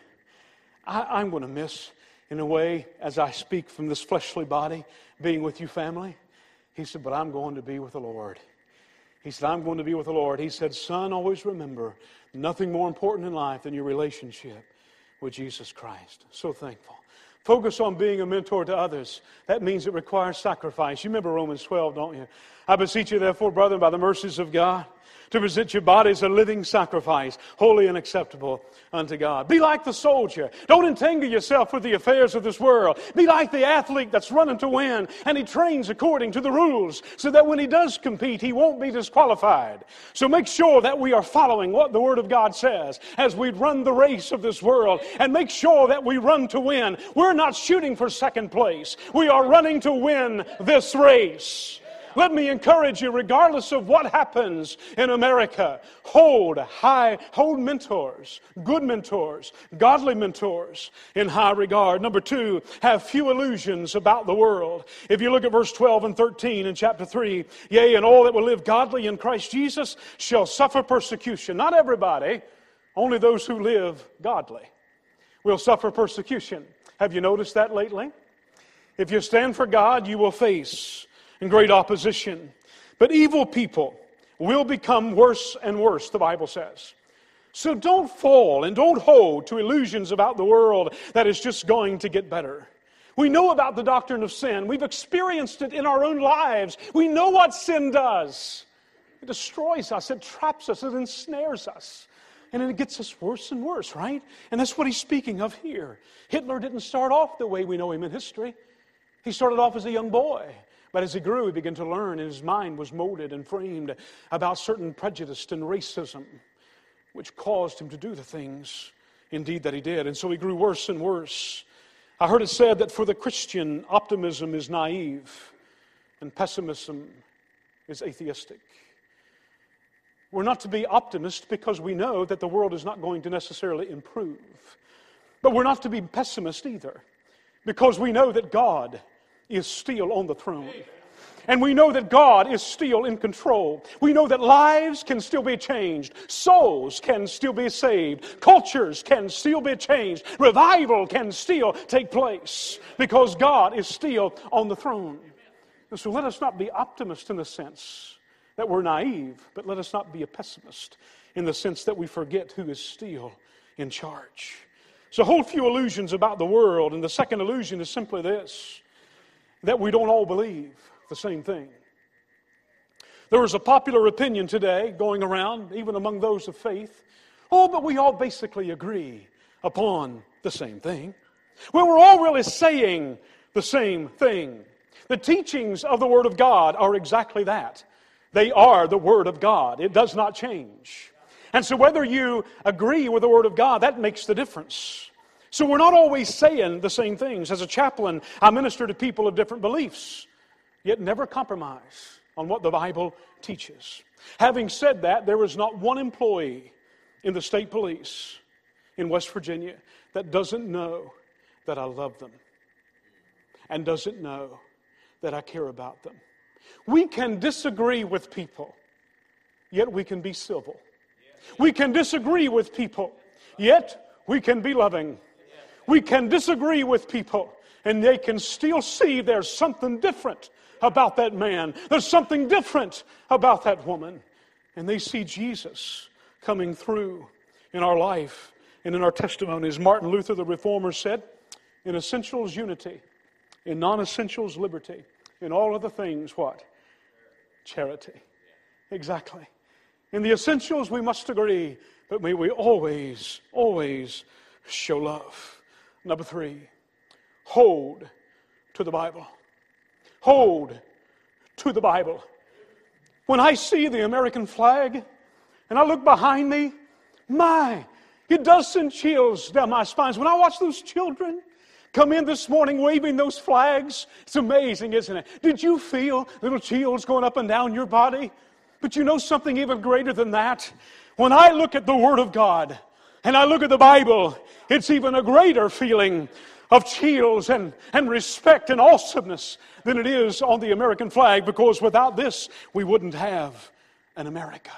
Speaker 2: I'm going to miss, in a way, as I speak from this fleshly body, being with you family. He said, but I'm going to be with the Lord. He said, I'm going to be with the Lord. He said, son, always remember, nothing more important in life than your relationship with Jesus Christ. So thankful. Focus on being a mentor to others. That means it requires sacrifice. You remember Romans 12, don't you? I beseech you, therefore, brethren, by the mercies of God, to present your bodies a living sacrifice, holy and acceptable unto God. Be like the soldier. Don't entangle yourself with the affairs of this world. Be like the athlete that's running to win, and he trains according to the rules, so that when he does compete, he won't be disqualified. So make sure that we are following what the Word of God says as we run the race of this world, and make sure that we run to win. We're not shooting for second place. We are running to win this race. Let me encourage you, regardless of what happens in America, hold mentors, good mentors, godly mentors in high regard. Number 2, have few illusions about the world. If you look at verse 12 and 13 in chapter 3, yea, and all that will live godly in Christ Jesus shall suffer persecution. Not everybody, only those who live godly will suffer persecution. Have you noticed that lately? If you stand for God, you will face in great opposition. But evil people will become worse and worse, the Bible says. So don't fall and don't hold to illusions about the world that is just going to get better. We know about the doctrine of sin. We've experienced it in our own lives. We know what sin does. It destroys us. It traps us. It ensnares us. And then it gets us worse and worse, right? And that's what he's speaking of here. Hitler didn't start off the way we know him in history. He started off as a young boy. But as he grew, he began to learn, and his mind was molded and framed about certain prejudice and racism, which caused him to do the things, indeed, that he did. And so he grew worse and worse. I heard it said that for the Christian, optimism is naive, and pessimism is atheistic. We're not to be optimists because we know that the world is not going to necessarily improve. But we're not to be pessimists either, because we know that God is still on the throne. And we know that God is still in control. We know that lives can still be changed. Souls can still be saved. Cultures can still be changed. Revival can still take place because God is still on the throne. And so let us not be optimists in the sense that we're naive, but let us not be a pessimist in the sense that we forget who is still in charge. So hold few illusions about the world. And the second illusion is simply this, that we don't all believe the same thing. There is a popular opinion today going around, even among those of faith, but we all basically agree upon the same thing. Well, we're all really saying the same thing. The teachings of the Word of God are exactly that. They are the Word of God. It does not change. And so whether you agree with the Word of God, that makes the difference. So we're not always saying the same things. As a chaplain, I minister to people of different beliefs, yet never compromise on what the Bible teaches. Having said that, there is not one employee in the state police in West Virginia that doesn't know that I love them and doesn't know that I care about them. We can disagree with people, yet we can be civil. We can disagree with people, yet we can be loving. We can disagree with people, and they can still see there's something different about that man. There's something different about that woman. And they see Jesus coming through in our life and in our testimonies. Martin Luther, the Reformer, said, in essentials, unity. In non-essentials, liberty. In all other things, what? Charity. Exactly. In the essentials, we must agree, but may we always, always show love. Number 3, hold to the Bible. Hold to the Bible. When I see the American flag and I look behind me, it does send chills down my spines. When I watch those children come in this morning waving those flags, it's amazing, isn't it? Did you feel little chills going up and down your body? But you know something even greater than that? When I look at the Word of God and I look at the Bible, it's even a greater feeling of chills and respect and awesomeness than it is on the American flag, because without this, we wouldn't have an America.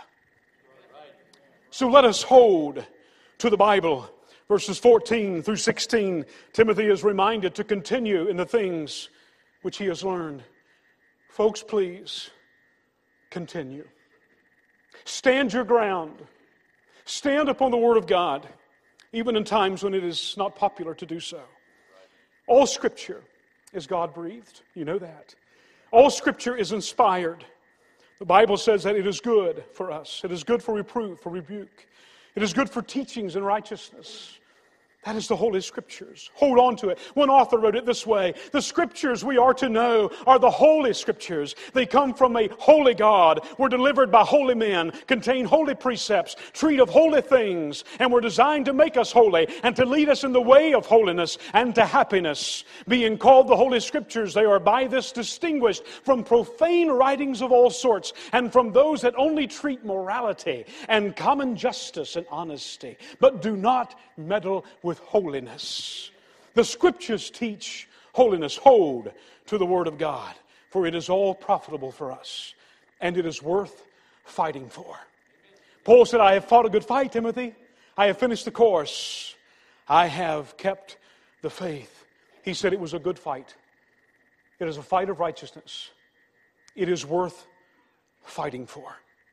Speaker 2: So let us hold to the Bible. Verses 14 through 16, Timothy is reminded to continue in the things which he has learned. Folks, please continue. Stand your ground. Stand upon the Word of God, even in times when it is not popular to do so. All Scripture is God-breathed. You know that. All Scripture is inspired. The Bible says that it is good for us. It is good for reproof, for rebuke. It is good for teachings in righteousness. That is the Holy Scriptures. Hold on to it. One author wrote it this way: the Scriptures we are to know are the Holy Scriptures. They come from a holy God, were delivered by holy men, contain holy precepts, treat of holy things, and were designed to make us holy and to lead us in the way of holiness and to happiness. Being called the Holy Scriptures, they are by this distinguished from profane writings of all sorts and from those that only treat morality and common justice and honesty, but do not meddle with holiness. The Scriptures teach holiness. Hold to the Word of God, for it is all profitable for us, and it is worth fighting for. Paul said, I have fought a good fight, Timothy. I have finished the course. I have kept the faith. He said it was a good fight. It is a fight of righteousness. It is worth fighting for.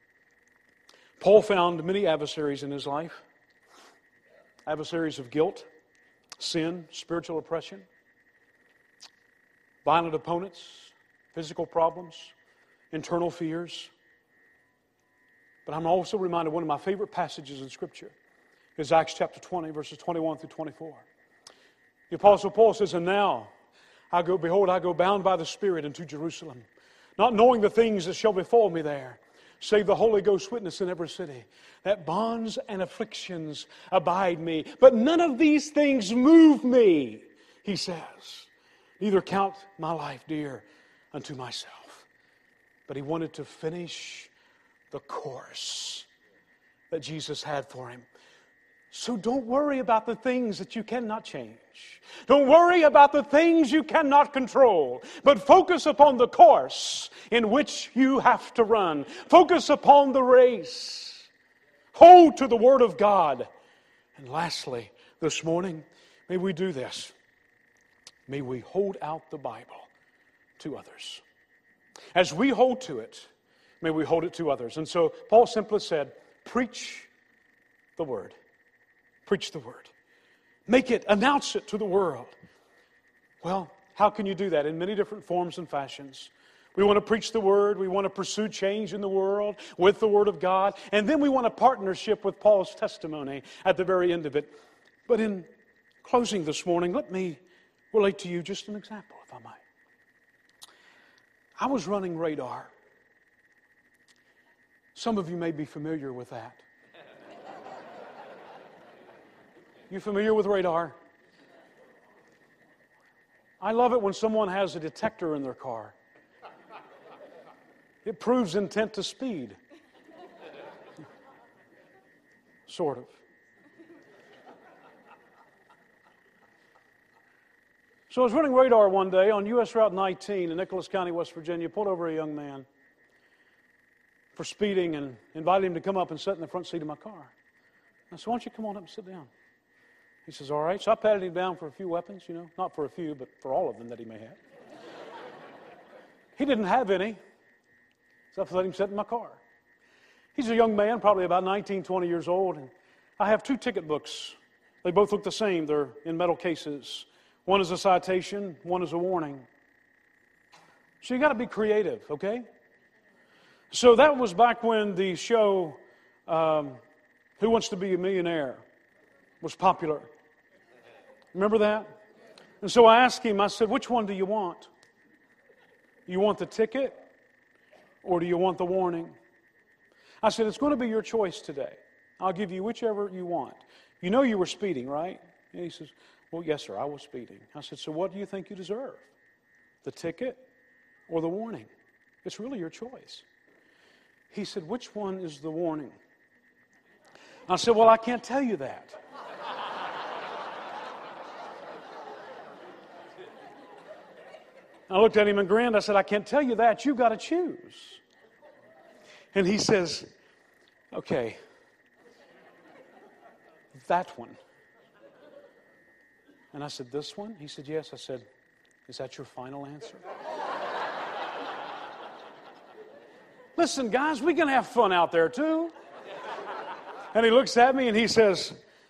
Speaker 2: Paul found many adversaries in his life. Adversaries of guilt, sin, spiritual oppression, violent opponents, physical problems, internal fears. But I'm also reminded one of my favorite passages in Scripture is Acts chapter 20, verses 21 through 24. The Apostle Paul says, and now, I go bound by the Spirit into Jerusalem, not knowing the things that shall befall me there, save the Holy Ghost witness in every city, that bonds and afflictions abide me. But none of these things move me, he says. Neither count my life dear unto myself. But he wanted to finish the course that Jesus had for him. So don't worry about the things that you cannot change. Don't worry about the things you cannot control. But focus upon the course in which you have to run. Focus upon the race. Hold to the Word of God. And lastly, this morning, may we do this. May we hold out the Bible to others. As we hold to it, may we hold it to others. And so Paul simply said, preach the Word. Preach the Word. Make it, announce it to the world. Well, how can you do that? In many different forms and fashions. We want to preach the Word. We want to pursue change in the world with the Word of God. And then we want a partnership with Paul's testimony at the very end of it. But in closing this morning, let me relate to you just an example, if I might. I was running Radar. Some of you may be familiar with that. You familiar with Radar? I love it when someone has a detector in their car. It proves intent to speed. Sort of. So I was running Radar one day on U.S. Route 19 in Nicholas County, West Virginia. Pulled over a young man for speeding and invited him to come up and sit in the front seat of my car. I said, why don't you come on up and sit down? He says, all right. So I patted him down for a few weapons, not for a few, but for all of them that he may have. He didn't have any, so I let him sit in my car. He's a young man, probably about 19, 20 years old, and I have 2 ticket books. They both look the same. They're in metal cases. One is a citation, one is a warning. So you got to be creative, okay? So that was back when the show Who Wants to Be a Millionaire was popular. Remember that? And so I asked him, I said, which one do you want? You want the ticket or do you want the warning? I said, it's going to be your choice today. I'll give you whichever you want. You know you were speeding, right? And he says, well, yes, sir, I was speeding. I said, so what do you think you deserve? The ticket or the warning? It's really your choice. He said, which one is the warning? I said, well, I can't tell you that. I looked at him and grinned. I said, I can't tell you that. You've got to choose. And he says, okay, that one. And I said, this one? He said, yes. I said, is that your final answer? Listen, guys, we can have fun out there too. And he looks at me and he says,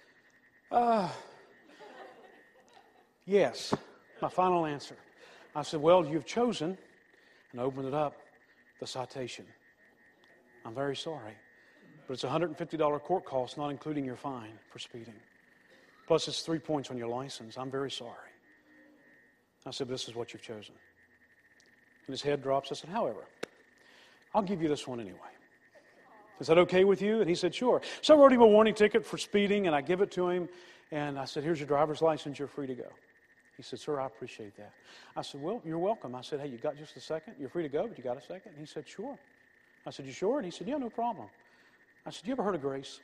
Speaker 2: yes, my final answer. I said, well, you've chosen, and I opened it up, the citation. I'm very sorry, but it's a $150 court cost, not including your fine for speeding. Plus, it's 3 points on your license. I'm very sorry. I said, this is what you've chosen. And his head drops. I said, however, I'll give you this one anyway. Is that okay with you? And he said, sure. So I wrote him a warning ticket for speeding, and I give it to him. And I said, here's your driver's license. You're free to go. He said, sir, I appreciate that. I said, well, you're welcome. I said, hey, you got just a second? You're free to go, but you got a second? And he said, sure. I said, you sure? And he said, yeah, no problem. I said, you ever heard of grace?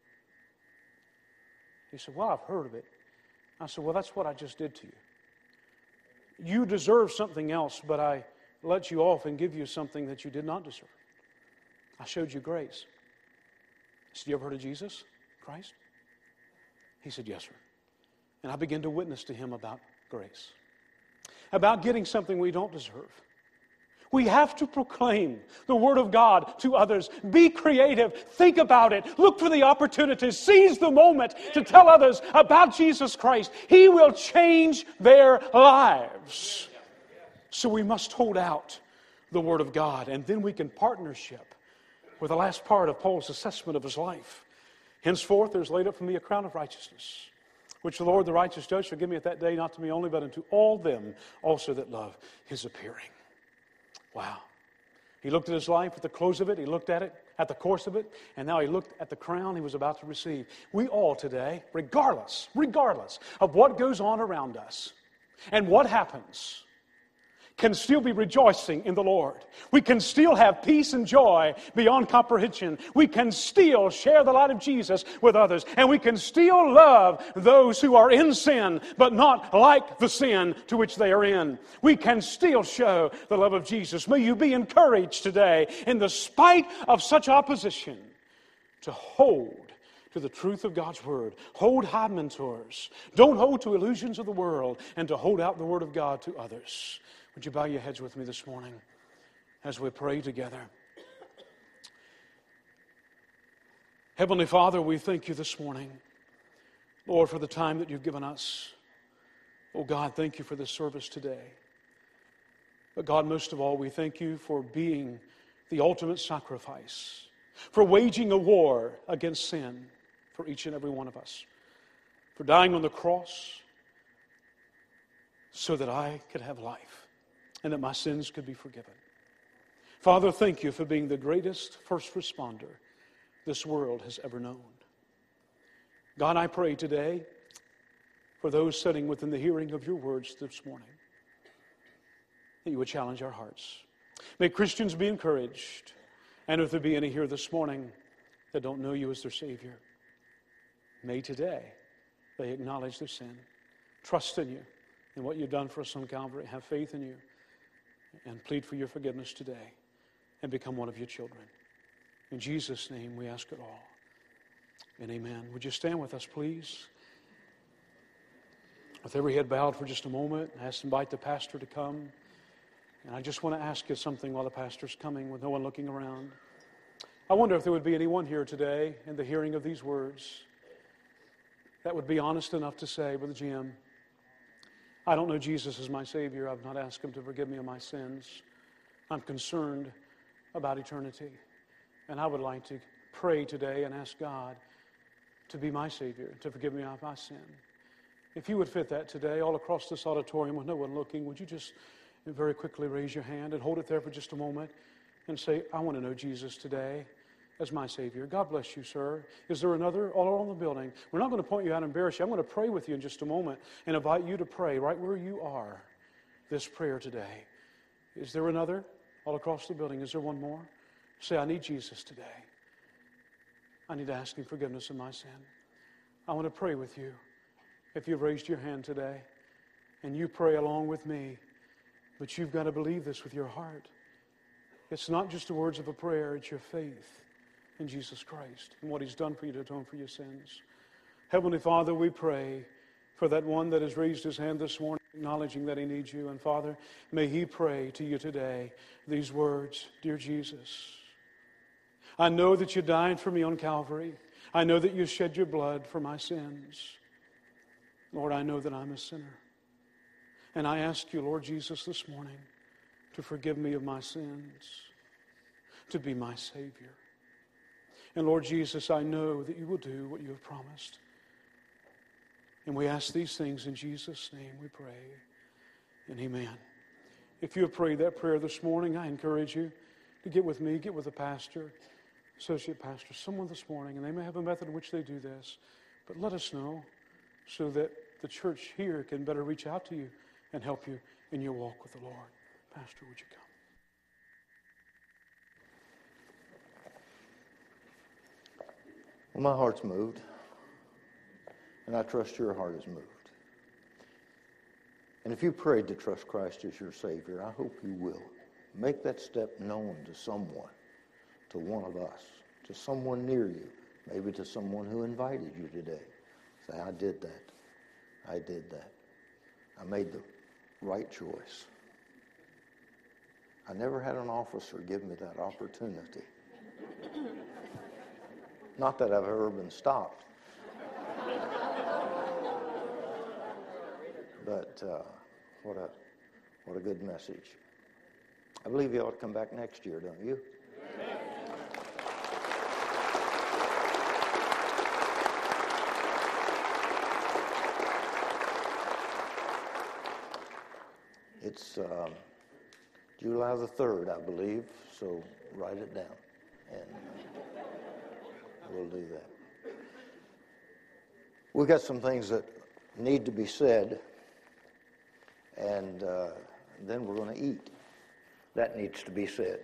Speaker 2: He said, well, I've heard of it. I said, well, that's what I just did to you. You deserve something else, but I let you off and give you something that you did not deserve. I showed you grace. I said, you ever heard of Jesus Christ? He said, yes, sir. And I began to witness to him about grace, about getting something we don't deserve. We have to proclaim the Word of God to others. Be creative. Think about it. Look for the opportunities. Seize the moment to tell others about Jesus Christ. He will change their lives. So we must hold out the Word of God, and then we can partnership with the last part of Paul's assessment of his life. Henceforth, there is laid up for me a crown of righteousness, which the Lord, the righteous judge, shall give me at that day, not to me only, but unto all them also that love his appearing. Wow. He looked at his life at the close of it. He looked at it at the course of it. And now he looked at the crown he was about to receive. We all today, regardless of what goes on around us and what happens, can still be rejoicing in the Lord. We can still have peace and joy beyond comprehension. We can still share the light of Jesus with others. And we can still love those who are in sin, but not like the sin to which they are in. We can still show the love of Jesus. May you be encouraged today, in the spite of such opposition, to hold to the truth of God's Word. Hold high mentors. Don't hold to illusions of the world, and to hold out the Word of God to others. Would you bow your heads with me this morning as we pray together? Heavenly Father, we thank you this morning, Lord, for the time that you've given us. Oh God, thank you for this service today. But God, most of all, we thank you for being the ultimate sacrifice, for waging a war against sin for each and every one of us, for dying on the cross so that I could have life and that my sins could be forgiven. Father, thank you for being the greatest first responder this world has ever known. God, I pray today for those sitting within the hearing of your words this morning, that you would challenge our hearts. May Christians be encouraged, and if there be any here this morning that don't know you as their Savior, may today they acknowledge their sin, trust in you, in what you've done for us on Calvary, have faith in you, and plead for your forgiveness today, and become one of your children. In Jesus' name we ask it all. And amen. Would you stand with us, please? With every head bowed for just a moment, I invite the pastor to come. And I just want to ask you something while the pastor's coming, with no one looking around. I wonder if there would be anyone here today in the hearing of these words that would be honest enough to say, Brother Jim, I don't know Jesus as my Savior. I've not asked Him to forgive me of my sins. I'm concerned about eternity. And I would like to pray today and ask God to be my Savior, to forgive me of my sin. If you would fit that today, all across this auditorium with no one looking, would you just very quickly raise your hand and hold it there for just a moment and say, I want to know Jesus today as my Savior. God bless you, sir. Is there another all around the building? We're not going to point you out and embarrass you. I'm going to pray with you in just a moment and invite you to pray right where you are this prayer today. Is there another all across the building? Is there one more? Say, I need Jesus today. I need to ask Him forgiveness of my sin. I want to pray with you. If you've raised your hand today and you pray along with me, but you've got to believe this with your heart. It's not just the words of a prayer, it's your faith in Jesus Christ and what He's done for you to atone for your sins. Heavenly Father, we pray for that one that has raised his hand this morning, acknowledging that he needs you. And Father, may he pray to you today these words, Dear Jesus, I know that you died for me on Calvary. I know that you shed your blood for my sins. Lord, I know that I'm a sinner. And I ask you, Lord Jesus, this morning to forgive me of my sins, to be my Savior. And Lord Jesus, I know that you will do what you have promised. And we ask these things in Jesus' name we pray. And amen. If you have prayed that prayer this morning, I encourage you to get with me, get with a pastor, associate pastor, someone this morning, and they may have a method in which they do this. But let us know so that the church here can better reach out to you and help you in your walk with the Lord. Pastor, would you come?
Speaker 1: Well, my heart's moved, and I trust your heart is moved. And if you prayed to trust Christ as your Savior, I hope you will. Make that step known to someone, to one of us, to someone near you, maybe to someone who invited you today. Say, I did that. I did that. I made the right choice. I never had an officer give me that opportunity. Not that I've ever been stopped. But what a good message. I believe you ought to come back next year, don't you? It's July the 3rd, I believe, so write it down, and we'll do that. We've got some things that need to be said, and then we're going to eat. That needs to be said.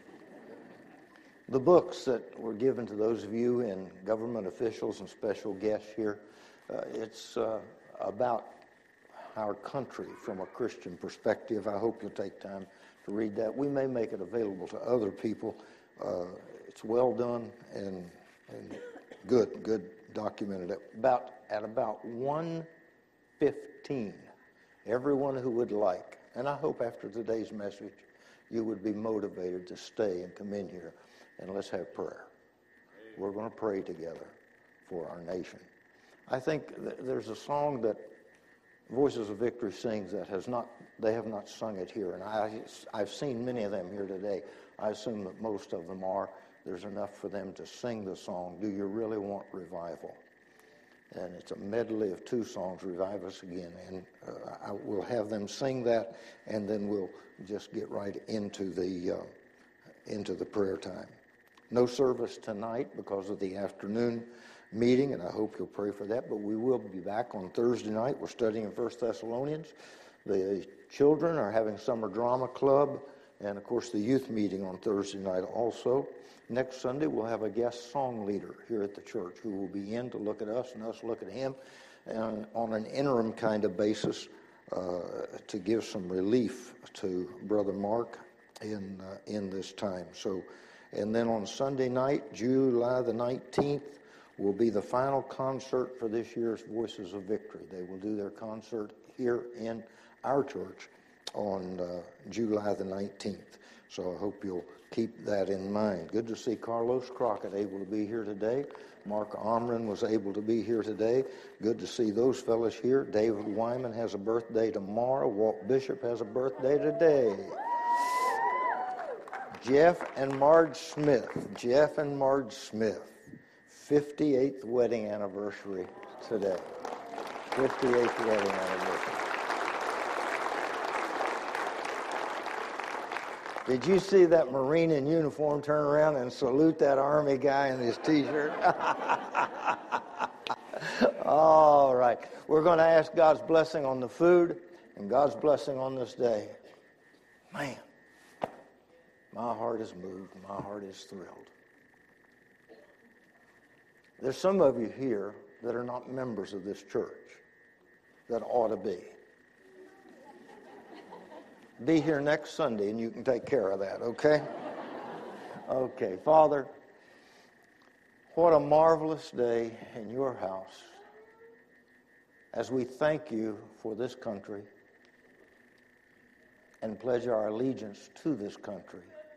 Speaker 1: The books that were given to those of you and government officials and special guests here, it's about our country from a Christian perspective. I hope you'll take time to read that. We may make it available to other people. It's well done and good documented. At about 1:15, everyone who would like, and I hope after today's message, you would be motivated to stay and come in here, and let's have prayer. We're going to pray together for our nation. I think there's a song that Voices of Victory sings that they have not sung it here, and I've seen many of them here today. I assume that most of them are. There's enough for them to sing the song, Do You Really Want Revival? And it's a medley of two songs, Revive Us Again. And I will have them sing that, and then we'll just get right into the prayer time. No service tonight because of the afternoon meeting, and I hope you'll pray for that. But we will be back on Thursday night. We're studying 1 Thessalonians. The children are having summer drama club, and of course the youth meeting on Thursday night also. Next Sunday we'll have a guest song leader here at the church who will be in to look at us and us look at him, and on an interim kind of basis to give some relief to Brother Mark in this time. So, and then on Sunday night, July the 19th, will be the final concert for this year's Voices of Victory. They will do their concert here in our church on July the 19th. So I hope you'll keep that in mind. Good to see Carlos Crockett able to be here today. Mark Omren was able to be here today. Good to see those fellas here. David Wyman has a birthday tomorrow. Walt Bishop has a birthday today. Jeff and Marge Smith. 58th wedding anniversary today. 58th wedding anniversary. Did you see that Marine in uniform turn around and salute that Army guy in his T-shirt? All right. We're going to ask God's blessing on the food and God's blessing on this day. Man, my heart is moved. My heart is thrilled. There's some of you here that are not members of this church that ought to be. Be here next Sunday and you can take care of that, okay? Okay, Father, what a marvelous day in your house as we thank you for this country and pledge our allegiance to this country.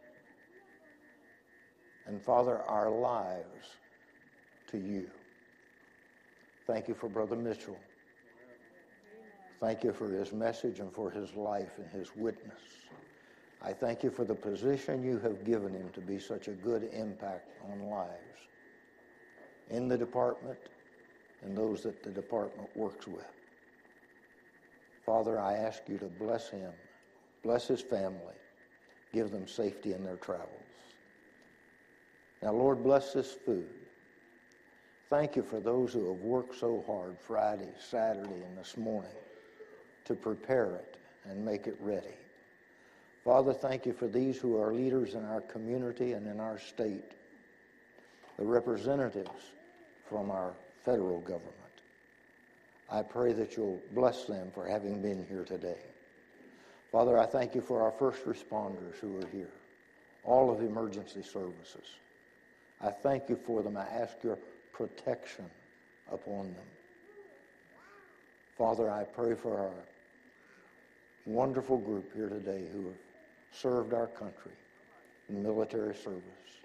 Speaker 1: And Father, our lives to you. Thank you for Brother Mitchell. Thank you for his message and for his life and his witness. I thank you for the position you have given him to be such a good impact on lives in the department and those that the department works with. Father, I ask you to bless him, bless his family, give them safety in their travels. Now, Lord, bless this food. Thank you for those who have worked so hard Friday, Saturday, and this morning to prepare it and make it ready. Father, thank you for these who are leaders in our community and in our state, the representatives from our federal government. I pray that you'll bless them for having been here today. Father, I thank you for our first responders who are here, all of the emergency services. I thank you for them. I ask your protection upon them. Father, I pray for our wonderful group here today who have served our country in military service.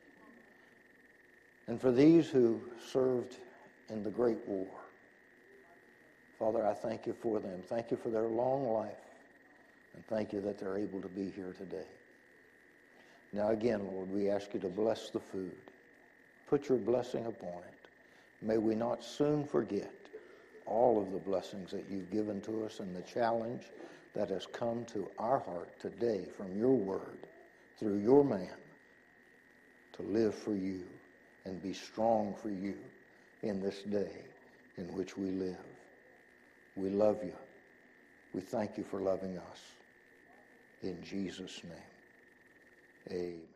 Speaker 1: And for these who served in the Great War, Father, I thank you for them. Thank you for their long life. And thank you that they're able to be here today. Now again, Lord, we ask you to bless the food. Put your blessing upon it. May we not soon forget all of the blessings that you've given to us and the challenge that has come to our heart today from your word, through your man, to live for you and be strong for you in this day in which we live. We love you. We thank you for loving us. In Jesus' name, amen.